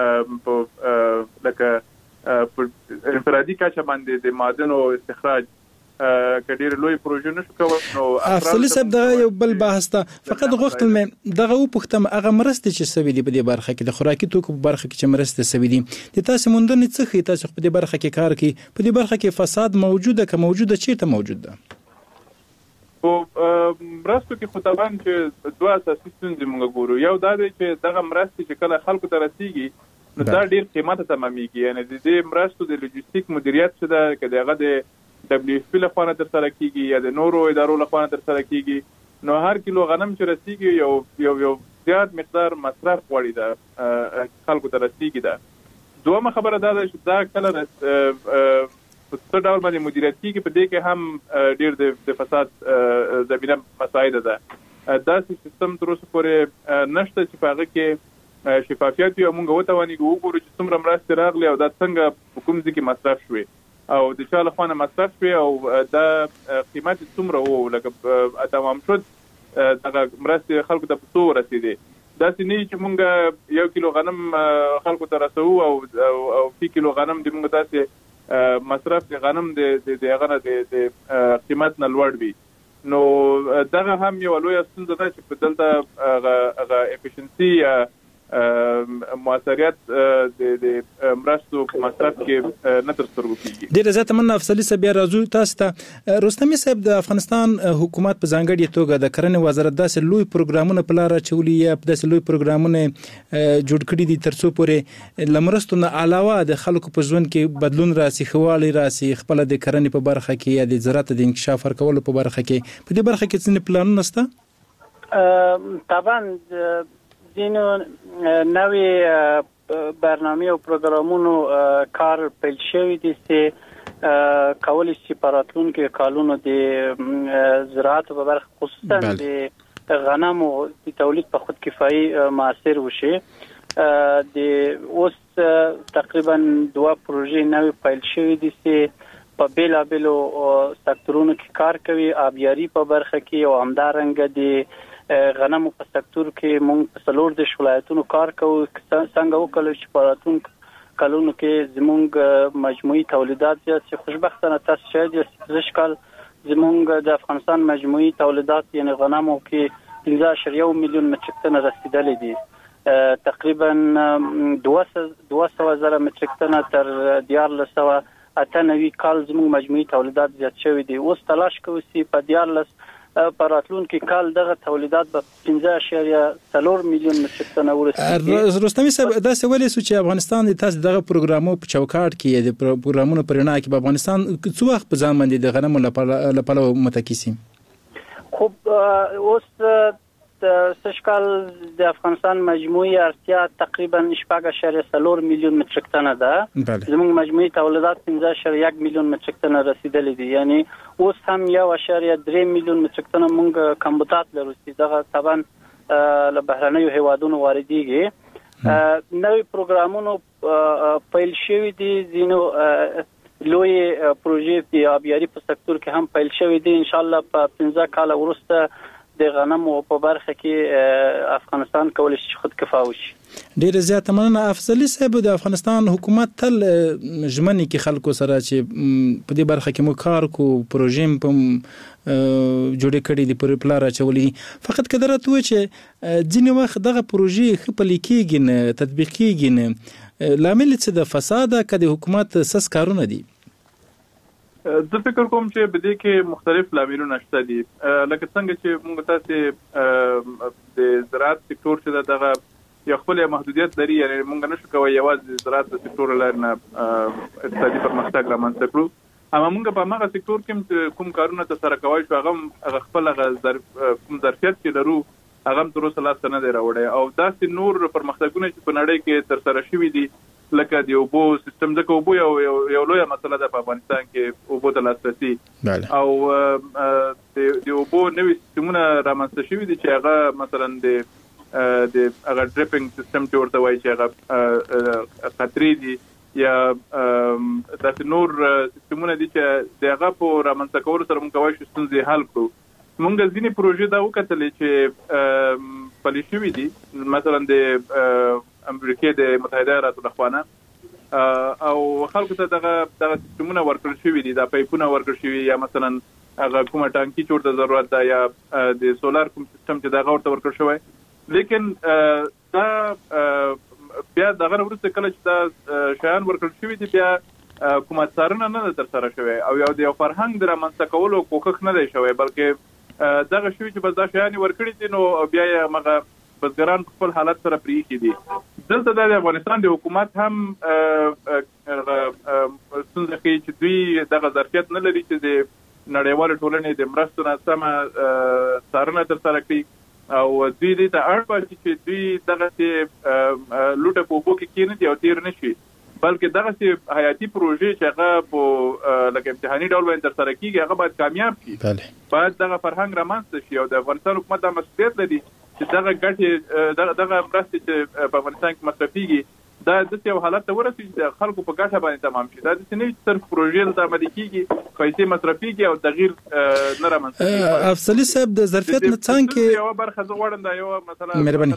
لکه انفرادي کچه باندې د معدنو استخراج کډیر لوی پروژه نشو کولای. نو افضلي صاحب دا یو بل بحث ده، فقط غوښتل مې دغه وپوښتم هغه مرستې چې سوي دي په دې برخه کې د خوراکي توکو په برخه کې چې مرستې سوي دي د تاسو موندنې څه ښیي؟ تاسو په دې برخه کې کار کوي، په دې برخه کې فساد موجوده که موجوده چیرته موجود ده؟ په مرستو کې خو طبعا چې دوه اساسي ستونزې موږ ګورو. یو دا دی چې دغه مرستې چې کله خلکو ته رسیږي نو دا ډېر قیمته تمامېږي. یعنې د دې مرستو د لوجستیک مدیریت چې ده که د هغه د WFP لخوا نه ترسره کېږي یا د نورو ادارو لخوا نه ترسره کېږي نو هر کیلو غنم چې رسیږي یو زیات مقدار مصرف غواړي ده خلکو ته رسیږي ده. دومه خبره دا ده چې دا کله په څه ډول باندې مدیریت کېږي په دې کې هم ډېر د فساد زمینه مساعده ده. داسې سیستم تر اوسه پورې نشته چې په هغه کې شفافیت وي او موږ وتوانېږو وګورو چې څومره مرستې راغلې او دا څنګه په کوم ځای کې مصرف شوې او د چا لخوا نه مصرف شوې او دا قیمت څومره و لکه تمام شد دغه مرستې خلکو ته په څو ورسېدې. داسې نه چې موږ 1 کیلو غنم خلکو ته رسوو او فی کیلو غنم د موږ داسې مصرف د غنم د هغه نه د قیمت نه لوړ وي. نو دغه هم یو لویه ستونزه ده چې په دلته هغه افیشنسي یا مؤثریت د مرستو په مصرف کې نه تر سترګو کېږي. ډېره زیاته مننه افضلي صاحب. بیا راځو تاسو ته. رستمي صاحب د افغانستان حکومت په ځانګړې توګه د کرنې وزارت داسې لوی پروګرامونه په لاره اچولي یا داسې لوی پروګرامونه جوړ کړي دي تر څو پورې له مرستو نه علاوه د خلکو په ژوند کې بدلون راسي، ښه والی راسي، خپله د کرنې په برخه کې یا د زراعت د انکشاف ورکولو په برخه کې په دې برخه کې څه پلانونه شته؟ طبعا ځینو نوې برنامې او پروګرامونو کار پیل شوی دي چې کولی شي په راتلونکو کالونو د زراعت په برخه خصوصا د غنمو د تولید په خود کفایي موثر وشي. د اوس تقریبا 2 پروژې نوې پیل شوی دي چې په بیلابیلو سکتورونو کې کار کوي. آبیاري په برخه کې او همدارنګه د غنمو په سکتور کې موږ په 14 ولایتونو کار کوو. څنګه وکړو چې په راتلونکو کلونو کې زموږ مجموعي تولیدات زیات شي. خوشبختانه تاسو شاید یې کال زموږ د افغانستان مجموعي تولیدات یعنی غنمو کې 15.1 میلیون متریک ټن رسیدلې دي. تقریبا 200,000 متریک ټن تر 1498 کال زموږ مجموعي تولیدات زیات شوي دي. اوس تلاش کوو چې په 14 په راتلونکي کال دغه تولیدات به 15.4 میلیون متریک ټن ورسیږي. رستمي صاحب داسې ولې سو چې افغانستان د تاسو دغه پروګرامو په چوکاټ کې د پروګرامونو په رڼا کې په افغانستان څو وخت په ځان باندې د غنمو لپاره متکیسي؟ خب اوس سشکال د افغانستان مجموعي اړتیا تقریبا 4.4 میلیون متریک ټن ده. زموږ مجموعي تولیدات 15.1 میلیون متریک ټن رسیدلې دي. یعنی اوس هم 1.3 میلیون متریک ټن موږ کمبوتات لرو چې دغه طبعا له بهرنیو هیوادونو واردېږي. نوې پروګرامونو پیل شوي دي. ځینو لوی پروژې د آبیاري په سکتور کې هم پیل شوي دي. ان شاء الله په 15 کال وروسته د غنمو په برخه کې افغانستان کولی شي خود کفا وشي. ډېر زیاته مننه افضلي صاحب. د افغانستان حکومت تل ژمنې کې خلکو سره چې په دې برخه کې مو کار کو پروژې په جوړې کړې دي پر پلار اچولي. فقط کله راته وایي چې ځینې وخت دغه پروژې ښه پلي کېږي نه تطبیق کېږي نه. لامل څه د فساده که د حکومت سس کارونه دي؟ زه فکر کوم چې په دې کې مختلف لاملونه شته دي. لکه څنګه چې موږ تاسو د زراعت سکتور چې دغه یو خپل محدودیت لري. یعنی موږ نشو کولی یوازې د زراعت سکتور لري نه اقتصادي پرمختګ رامنځته کړو. اما موږ په هغه سکتور کې کوم کارونه ترسره کوي شو هغه خپل کوم ظرفیت چې لرو هغه تر اوسه لاس نه دی راوړی. او داسې نور پرمختګونه چې په نړۍ کې ترسره شوي دي لکه د اوبو سیستم ځکه اوبو یو لویه مسله ده په افغانستان کې اوبو ته لاسرسي او د اوبو نوي سیستمونه رامنځته شوي دي چې هغه مثلا د هغه ډریپینګ سیستم چې ورته وایي چې هغه قطرې دي یا داسې نور سیستمونه دي چې د هغه په رامنځته کولو سره موږ کولی شو ستونزې حل کړو. موږ ځینې پروژې دا وکتلې چې پلي شوي دي مثلا د امریکې د متحده ایالاتو لخوا نه او خلکو ته دغه سیستمونه ورکړل شوي دي. دا پایپونه ورکړل شوي یا مثلا هغه کومه ټانکي چې ورته ضرورت ده یا د سولار کوم سیستم چې دغه ورته ورکړل شوی. لیکن دا بیا دغه وروسته کله چې دا شیان ورکړل شوي دي بیا کومه څارنه نه ده ترسره شوې او یو د فرهنګ د رامنځته کولو کوښښ نه دی شوی بلکې دغه شوی چې بس دا شیان ورکړي دي نو بیا یې مغه بزګران خپل حالت سره پریږي دي. دلته د افغانستان د حکومت هم څنګه چې دوی دغه ظرفیت نه لري چې د نړیوال ټولنې د مرستو نه سم څارنه ترسره کړي او دوی دې ته اړ پاتې چې دوی دغه لوټه په اوبو کې کېنه او تیر نشي، بلکې دغه حیاتي پروژې چې هغه په لکه امتحاني ډول باندې ترسره کیږي هغه باید کامیاب شي. باید دغه فرهنګ رامنځته شي او د افغانستان حکومت دا مسؤلیت لري چې دغه ګټې دغه مرستې چې په افغانستان کې مصرفيږي دا د یو حالت ته ورسېږي چې خلکو په ګټه باندې تمام شي. دا د سنوي صرف پروژې ته عملي کیږي، پیسې مصرفيږي او تغییر نه رامنځته کیږي. افضلي صاحب د ظرفیت نه څنګه یو برخه زه غواړم دا یو مثلا مهرباني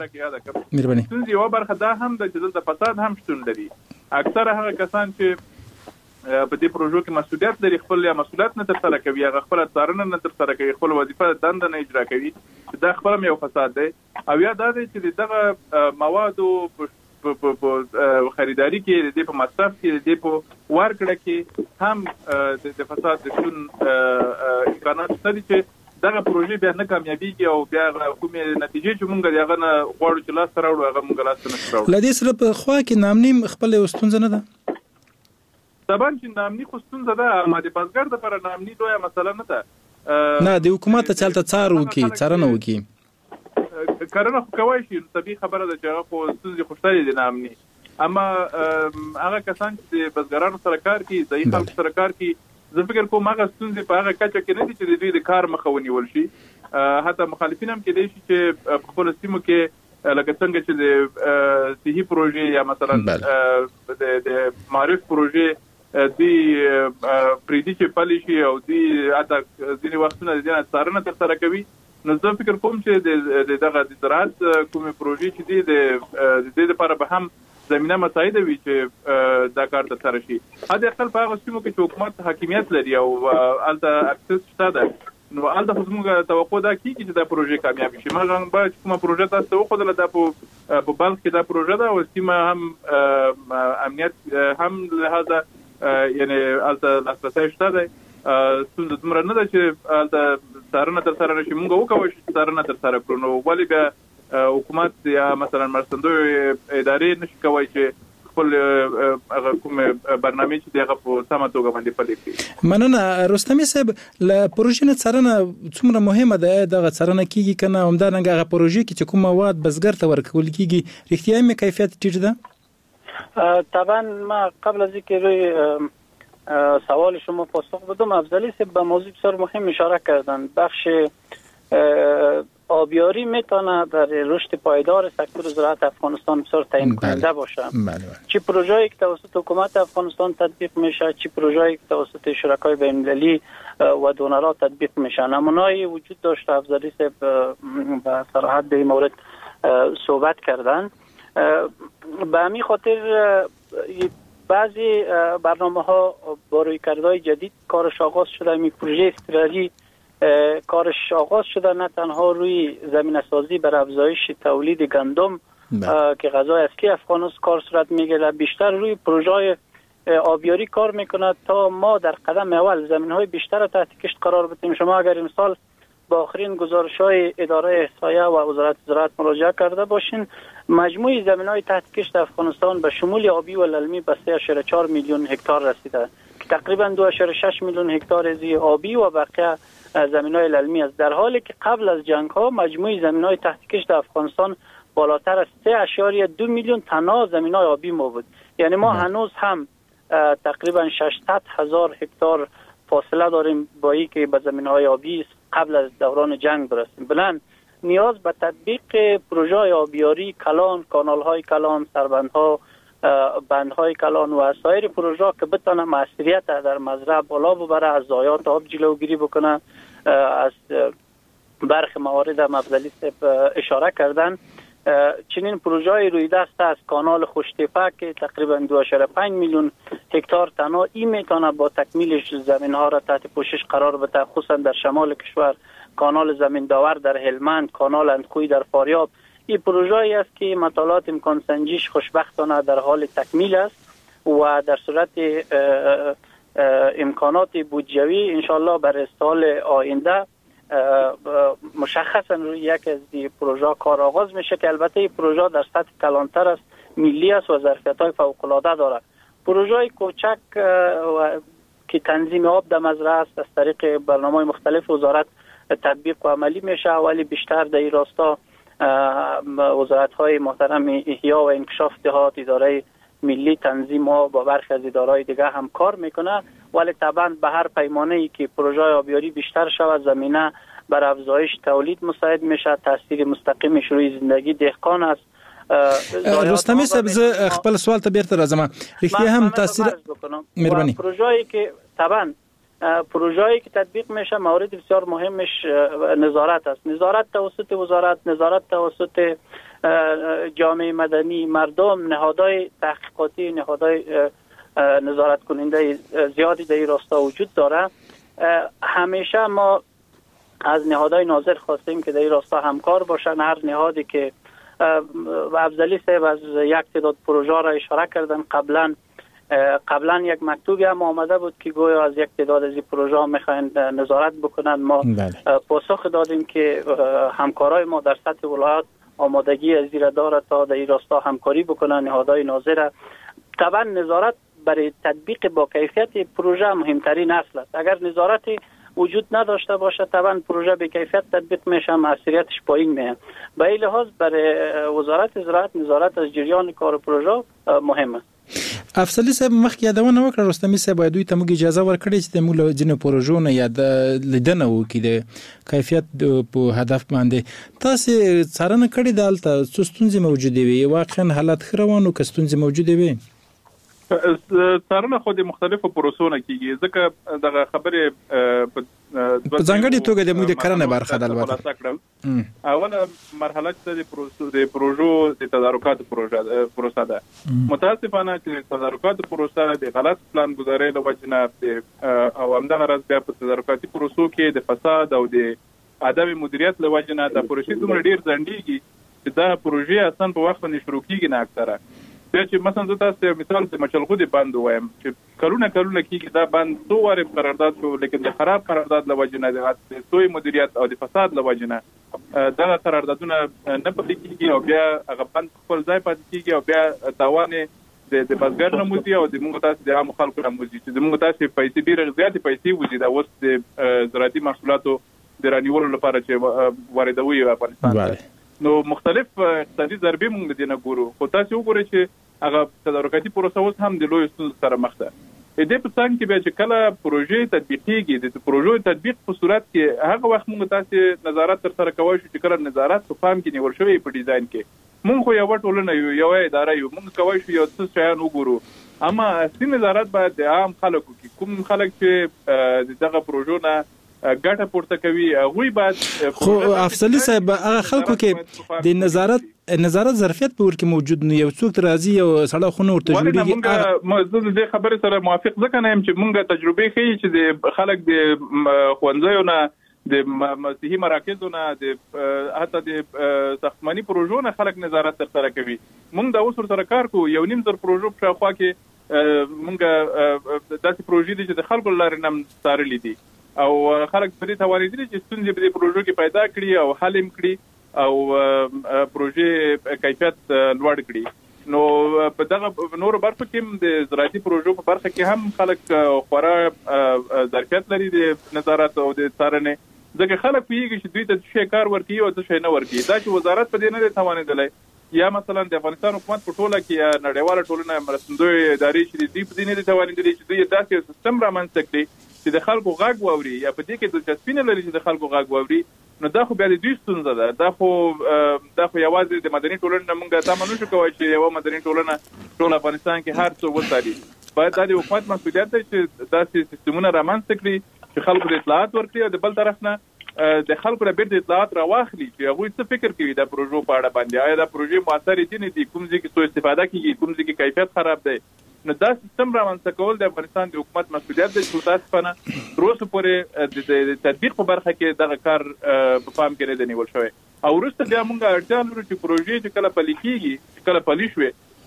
یو برخه دا هم د جدل فساد هم شتون لري. اکثره هغه کسان چې په دې پروژو کې مسؤلیت لري خپل یا مسؤلیت نه ترسره کوي، هغه خپل څارنه نه ترسره کوي، خپل وظیفه دنده نه اجرا کوي، دا خپل یو فساد دی. او یا دا دی چې دغه موادو په خریداري کې د په مصرف کې د په ورکړه کې هم د فساد د شون امکانات شته چې دغه پروژې بیا نه کامیابیږي او بیا کومې نتیجې چې مونږ دغه نه غواړو چې لاس راوړو هغه مونږ لاس نه راوړو. لدې سره په خوا کې نامنیم خپل وستونځ نه ده طبعا چې نامني خو ستونزه ده، ما د بازګر د پر نامني دوه مسله نه ده. نه د حکومت چلته څارنه وکي کارونه خو کوي شي طبيعي خبره ده چې هغه خو ستونزې خوشاله دي نامني، اما هغه کسان چې بازګرانو سره کار کوي د خلکو سره کار کوي زه فکر کوم هغه ستونزې په هغه کچه کې نه دي چې د دوی د کار مخه ونیول شي. حتی مخالفین هم کېدای شي چې په خپل سیمو کې لکه څنګه چې د صحي پروژې یا مثلا د معرف پروژې دی پریدي چې پالي شي او دی اته ځینې وختونه د دې څارنه ترسره کوي. نو زه فکر کوم چې دغه د زراعت کومې پروژې چې دی د دې لپاره به هم زمينه مساعده وي چې دا کار ترسره شي. هدا خپل په هغه سیمو کې چې حکومت حاکمیت لري او الته اکسس شته ده، نو الته خو موږ توقع دا کیږي چې دا پروژه کامیاب شي. مګر به کومه پروژه تاسو وخدله دا په بلخ کې دا پروژه ده او سیمه هم امنیت هم لهدا یعنی الته لاسرسي شته ده. څنګه دومره نه ده چې الته څارنه ترسره نشي، موږ وکوي چې څارنه ترسره کړو. نو ولې بیا حکومت یا مثلا مرستندوی ادارې نشي کوي چې خپل کوم برنامه چې دغه په سمه توګه باندې پلي کړي. مننه رستمي صاحب. ل پروژې څارنه څومره مهمه ده؟ دغه څارنه کیږي کنه همدارنګه هغه پروژې کې چې کوم مواد بزګر ته ورکول کیږي رښتیا می کیفیت ټیټ ده؟ طبعا ما قبل از اینکه روی سوال شما پاسخ بدم افضلی صاحب به موضوع بسیار مهم اشاره کردن. بخش آبیاری میتونه در رشد پایدار سکتور زراعت افغانستان بسیار تعیین کننده باشه. چه پروژه‌ای که توسط حکومت افغانستان تطبیق میشه، چه پروژه‌ای که توسط شرکای بین‌المللی و دونرها تطبیق میشه. نمونه‌ای وجود داشت افضلی صاحب به صراحت به این مورد صحبت کردن. به همین خاطر بعضی برنامه‌ها با رویکردهای جدید کارش آغاز شده. این پروژه اضطراری کارش آغاز شده نه تنها روی زمینه سازی بر افزایش تولید گندم که غذای اصلی افغانستان کار صورت میگیره، بیشتر روی پروژه آبیاری کار میکنه تا ما در قدم اول زمینهای بیشتر تحت کشت قرار بدیم. شما اگر امسال با آخرین گزارش‌های اداره احصایه و وزارت زراعت مراجعه کرده باشین، مجموع زمین‌های تحت کشت افغانستان به شمول آبی و للمی به 3.4 میلیون هکتار رسیده که تقریبا 2.6 میلیون هکتار از آبی و بقیه زمین‌های للمی است، در حالی که قبل از جنگ‌ها مجموع زمین‌های تحت کشت افغانستان بالاتر از 3.2 میلیون تنها زمین‌های آبی ما بود. یعنی ما هنوز هم تقریبا 600,000 هکتار فاصله داریم با اینکه به زمین‌های آبی قبل از دوران جنگ برسیم. بلند نیاز به تطبیق پروژه آبیاری، کلان، کانال‌های کلان، سربندها، بندهای کلان و سایر پروژه که بتونه مؤثریت در مزرعه بالا ببره، از ضایعات آب جلوگیری بکنه. از برخی موارد هم افضلی اشاره کردن. چنین پروژه‌ای روی دست از کانال خوشتیپه که تقریبا 2.5 میلیون هکتار تنها این میتونه با تکمیلش زمین‌ها را تحت پوشش قرار بده، خصوصا در شمال کشور. کانال زمین داور در هلمند، کانال اندخوی در فاریاب. این پروژه‌ای است که مطالعات امکان سنجیش خوشبختانه در حال تکمیل است و در صورت امکانات بودجوی انشالله برای سال آینده مشخصا روی یک از این پروژه کار آغاز میشه که البته این پروژه در سطح کلانتر است، ملی است و ظرفیت‌های فوق‌العاده دارد. پروژه کوچک که تنظیم آب در مزرعه است از طریق برنامه‌های مختلف وزارت تطبیق و عملی میشه، ولی بیشتر در این راستا وزارت‌های محترم احیا و انکشاف دهات، اداره ملی تنظیم آب و برخی از اداره‌های دیگه هم کار میکنه. ولی طبعا به هر پیمانه‌ای که پروژه آبیاری بیشتر شود زمینه بر افزایش تولید مساعد میشه، تاثیر مستقیمش روی زندگی دهقان است. رستمی صاحب ز خپل سوال ته بیرته راځم. رښتیا هم تاثیر مهرباني پروژه‌ای که طبعا پروژه‌ای که تطبیق میشه موارد بسیار مهمش نظارت است. نظارت توسط وزارت، نظارت توسط جامعه مدنی، مردم، نهادهای تحقیقاتی، نهادهای نظارت کننده زیادی در این راستا وجود داره. همیشه ما از نهادهای ناظر خواستیم که در این راستا همکار باشن. هر نهادی که افضلی صاحب از یک تعداد پروژه را اشاره کردن، قبلا یک مکتوبی هم آمده بود که گویا از یک تعداد از این پروژه میخواین نظارت بکنن. ما پاسخ دادیم که همکارای ما در سطح ولایت آمادگی از این داره تا در این راستا همکاری بکنن نهادهای ناظر. طبعا نظارت برای تطبیق با کیفیت پروژه مهمترین اصل است. اگر نظارتی وجود نداشته باشه طبعا پروژه به کیفیت تطبیق میشه، مسئولیتش پایین میه. به این لحاظ برای وزارت زراعت نظارت از جریان کار پروژه مهم است. افضلی صاحب مخکې یادونه وکړه رستمی صاحب دوی ته موږ اجازه ورکړې چې موږ له ځینو پروژو نه یاد لیدنه وکړي د کیفیت په هدف باندې. تاسو څارنه کړې ده هلته څه ستونزې موجودې وي؟ واقعا حالت ښه روان و که ستونزې موجودې وي؟ څارنه خو د مختلفو پروسو نه کیږي، ځکه دغه خبرې په ځانګړې توګه د موږ د کرنې برخه ده. البته اوله مرحله چې د پروژو د تدارکات پروسه ده. متاسفانه چې تدارکات پروسه د غلط پلان گذارۍ له وجې نه او همدغه راز بیا په تدارکاتي پروسو کې د فساد او د عدم مدیریت له وجې نه دا پروژې دومره ډېر ځنډېږي چې دا پروژې اصلا په وخت باندې شروع کېږي نه اکثره. بیا چې مثلا زه تاسو مثال د مچلغودي بند وایم چې کلونه کېږي دا بند څو وارې قرارداد شو، لیکن د خراب قرارداد له وجې نه د سوء مدیریت او د فساد له وجې نه دغه قراردادونه نه پلي کېږي او بیا هغه بند خپل ځای پاتې کېږي او بیا تاوان د بزګر نه موزي او د موږ تاسو د عام خلکو نه موزي چې د موږ تاسو پیسې ډېرې زیاتې پیسې وځي دا اوس د زراعتي محصولاتو د رانیولو لپاره چې واردوي افغانستان نو مختلف اقتصادي ضربې موږ د نه ګورو. خو تاسو وګورئ چې هغه تدارکاتي پروسه اوس هم د لوی ستونزو سره مخ ده. دې په څنګ کې بیا چې کله پروژې تطبیقېږي د پروژو تطبیق په صورت کې هغه وخت موږ تاسو نظارت تر سره کوی شو چې کله نظارت په پام کې نیول شوی په ډیزاین کې موږ خو یو ټولنه یو اداره یو موږ کوی شو یو څه شیان وګورو، اما اصلي نظارت باید د عام خلکو کې کوم خلک چې دغه پروژو نه ګټه پورته کوي هغوی باید. خو افضلی صاحب هغه خلکو کې د نظارت ظرفیت په ورکې موجود نه یو څوک راځي یو سړی خونه ورته جوړېږي. زه د خبرې سره موافق ځکه نه یم چې موږ تجربې ښیي چې د خلک د ښوونځیو نه د مسیحي مراکزو نه د حتی د ساختماني پروژو نه خلک نظارت ترسره کوي. موږ دا اوس ورسره کار کوو. 1.5 پروژو په شاوخوا کې موږ داسې پروژې دي چې د خلکو له لارې نه څارلې دي او خلک په دې توانېدلي چې ستونزې په دې پروژو کې پیدا کړي او حل یې کړي او پروژې کیفیت لوړ کړي. نو په دغه نورو برخو کې د زراعتي پروژو په برخه کې هم خلک خورا ظرفیت لري د نظارت او د څارنې، ځکه خلک پوهېږي چې دوی ته څه شی کار ورکوي او څه شی نه ورکوي. دا چې وزارت په دې نه دی توانېدلی یا مثلا د افغانستان حکومت په ټوله کې یا نړیواله ټولنه مرستندوی ادارې چې دوی په دې نه دي توانېدلي چې دوی داسې یو سیستم رامنځته کړي چې د خلکو غږ واوري یا په دې کې دلچسپي نه لري چې د خلکو غږ واوري. نو دا خو بیا د دوی ستونزه ده. دا خو یوازې د مدني ټولنې نه موږ دا منو شو کوی چې یوه مدني ټولنه ټول افغانستان کې هر څه وڅاري. باید دا د حکومت مسؤلیت دی چې داسې سیستمونه رامنځته کړي چې خلکو ته اطلاعات ورکړي او د بل طرف نه د خلکو نه بیرته اطلاعات راواخلي چې هغوی څه فکر کوي د پروژو په اړه باندې. آیا دا پروژې مؤثرې دي نه دي، کوم ځای کې سوء استفاده کېږي، کوم ځای کې کیفیت خراب دی. نو دا سیستم رامنځته کول د افغانستان د حکومت مسؤلیت دی چې متاسفانه تر اوسه پورې د تطبیق په برخه کې دغه کار په پام کې نه دی نیول شوی. او وروسته بیا موږ اړتیا لرو چې پروژې چې کله پلي کېږي، چې کله پلي شوې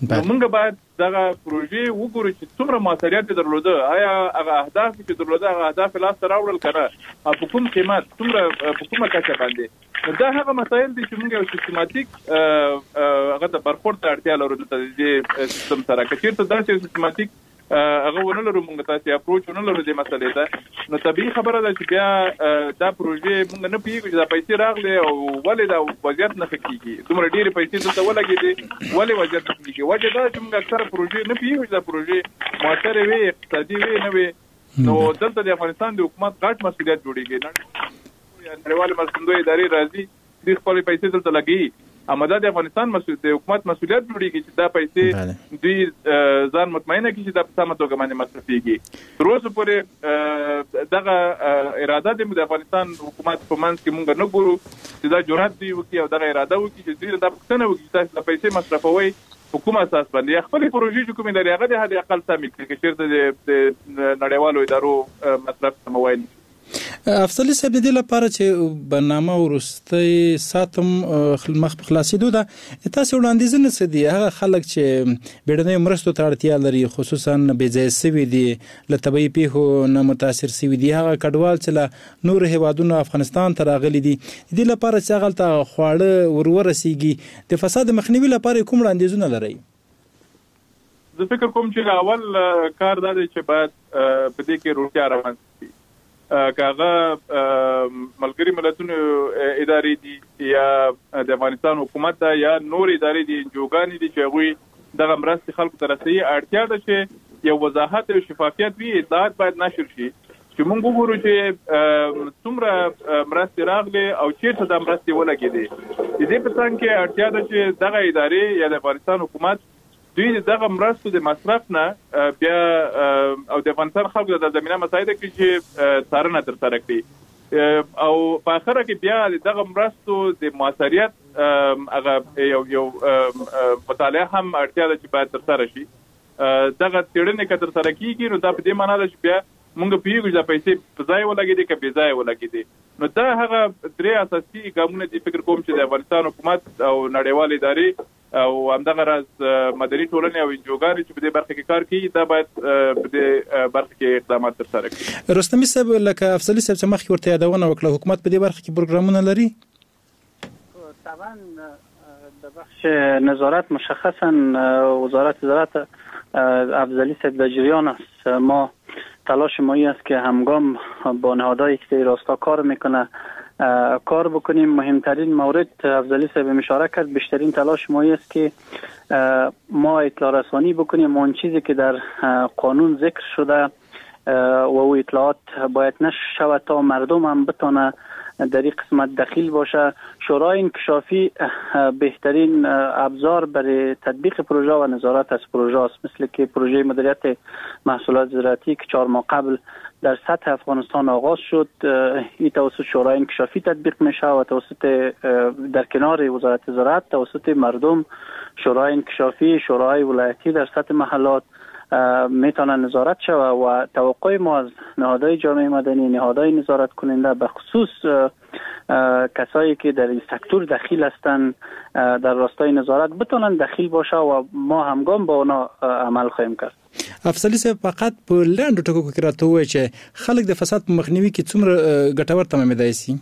نو موږ باید دغه پروژې وګورو چې څومره موثریت درلوده، آیا هغه اهداف چې درلوده هغه اهداف لاس ته راوړل کنه، او په کوم قیمت څومره په کومه کچه باندې. نو دا هغه مسایل دي چې موږ یو سیستماتیک هغه د برخورد ته اړتیا لرو د دې سیستم سره. که چیرته داسې سیستماتیک هغه ونه لرو موږ تاسې اپروچ ونه لرو دې مسلې ته، نو طبیعي خبره ده چې بیا دا پروژې موږ نه پوهېږو چې دا پیسې راغلې او ولې دا وضعیت نه ښه کېږي، دومره ډېرې پیسې دلته ولګېدې ولې وضعیت نه ښه کېږي. وجه دا چې موږ اکثره پروژې نه پوهېږو چې دا پروژې مؤثرې وي، اقتصادي وي نه وي. نو دلته د افغانستان د حکومت غټ مسؤلیت جوړېږي. نړیوالې مرستندویه ادارې راځي، دوی خپلې پیسې دلته لګوي، اما دا د افغانستان د حکومت مسؤلیت جوړېږي چې دا پیسې دوی ځان مطمئنه کړي چې دا په سمه توګه باندې مصرفېږي. تر اوسه پورې دغه اراده د افغانستان حکومت په منځ کې موږ نه ګورو چې دا جرأت دوی وکړي او دغه اراده وکړي چې دوی دا پوښتنه وکړي چې تاسو پیسې مصرفوئ په کوم اساس باندې، یا خپلې پروژې چې کومې لري هغه د حد اقل سمې کړي، که چېرته د نړیوالو ادارو مصرف سموایي. افضلي صاحب، د دې لپاره چې برنامه وروستۍ ساتم مخ په خلاصېدو ده، تاسې وړاندیزونه څه دي؟ هغه خلک چې بیړنیو مرستو ته اړتیا لري، خصوصا بې ځایه سوي دي، له طبیعي پیښو نه متاثر سوي دي، هغه کډوال چې له نورو هیوادونو افغانستان ته راغلي دي، د دې لپاره چې هغلته خواړه ورورسیږي، د فساد مخنیوي لپاره کوم وړاندیزونه لرئ؟ زه فکر کوم چې اول کار دا دی چې باید په دې کې روغتیا روان شي. که هغه ملګري ملتونو ادارې دي یا د افغانستان حکومت ده یا نور ادارې دي، انجوګانې دي چې هغوی دغه مرستې خلکو ته رسوي، اړتیا ده چې یو وضاحت او شفافیت وي، اطلاعات باید نشر شي چې موږ وګورو چې څومره مرستې راغلې او چیرته دا مرستې ولګېدې. د دې په څنګ کې اړتیا ده چې دغه ادارې یا د افغانستان حکومت دوی دغه مرستو د مصرف نه بیا او د افغانستان خلکو د زمینه مساعده کړي چې څارنه ترسره کړي، او په اخره کې بیا دغه مرستو د موثریت هغه یو مطالعه هم اړتیا ده چې باید ترسره شي. دغه څېړنې که ترسره کېږي نو دا په دې معنا ده چې بیا موږ پوهېږو چې دا پیسې په ځای ولګېدې که بې ځایه ولګېدې. نو دا هغه درې اساسي ګامونه دي فکر کوم چې د افغانستان حکومت او نړیوال ادارې او همدغه راز مدني ټولنې او انجوګانې چې په دې برخه کې کار کوي دا باید په دې برخه کې اقدامات ترسره کړي. رستمي صاحب، لکه افضلي صاحب چې مخکې ورته یادونه وکړه، حکومت په دې برخه کې پروګرامونه لري؟ طبعا د بخش نظارت مشخصا وزارت زراعت افضلی صاحب در جریان است. ما تلاش مایی است که همگام با نهادهایی که در راستا کار میکنه کار بکنیم. مهمترین مورد افضلی صاحب اشاره کرد، بیشترین تلاش مایی است که ما اطلاع رسانی بکنیم اون چیزی که در قانون ذکر شده و او اطلاعات باید نشر شود تا مردم هم بتونه در این قسمت دخیل باشه. شورای انکشافی بهترین ابزار برای تطبیق پروژه و نظارت از پروژه است، مثل که پروژه مدیریت محصولات زراعتی که 4 ماه قبل در سطح افغانستان آغاز شد، این توسط شورای انکشافی تطبیق میشه و توسط در کنار وزارت زراعت توسط مردم، شورای انکشافی، شورای ولایتی در سطح محلات میتونه نظارت شود و توقع ما از نهادهای جامعه مدنی، نهادهای نظارت کننده به خصوص کسایی که در این سکتور دخیل هستند در راستای نظارت بتونن دخیل باشه و ما همگام با اونا عمل خواهیم کرد. افضلي صاحب، فقط په لاندو ټکو کې راته وایي چې خلک د فساد په مخنیوي کې څومره ګټور تمامېدای شي؟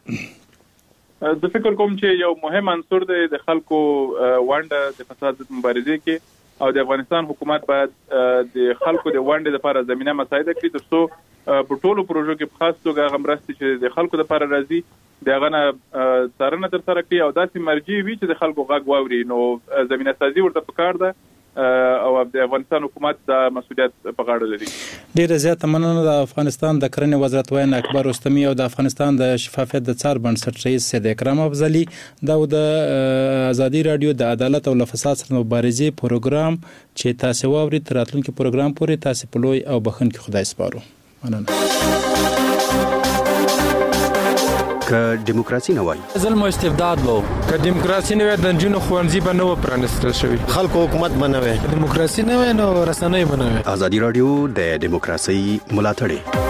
زه فکر کوم چې یو مهم عنصر دی د خلکو ونډه د فساد مبارزې کې، او د افغانستان حکومت باید د خلکو د ونډې لپاره زمینه مساعده کړي ترڅو په ټولو پروژو کې په خاص توګه هغه مرستې چې د خلکو لپاره راځي د هغه نه څارنه ترسره کړي او داسې مرجع وي چې د خلکو غږ واوري. نو زمینه سازي ورته پکار ده او د افغانستان حکومت د مسؤلیت په غاړه لري. ډیره زیاته مننه د افغانستان د کرنې وزارت وایي اکبر رستمي او د افغانستان د شفافیت د څار بنسټ رئیس سید اکرم افضلي دا د ازادي رادیو د عدالت او فساد سره مبارزې پروګرام چې تاسو واوري تر راتلونکي پروګرام پورې تاسو په لوی او بخښنکي خدای سپارو. مننه. که دیموکراسي نه وای ظلم او استبداد وو، که دیموکراسي نه وای د جنونو خوانځي به نه پرانستل شوی، خلکو حکومت بنوي، دیموکراسي نه وای نو رسنۍ بنوي. ازادي رادیو د دیموکراسي ملاتړ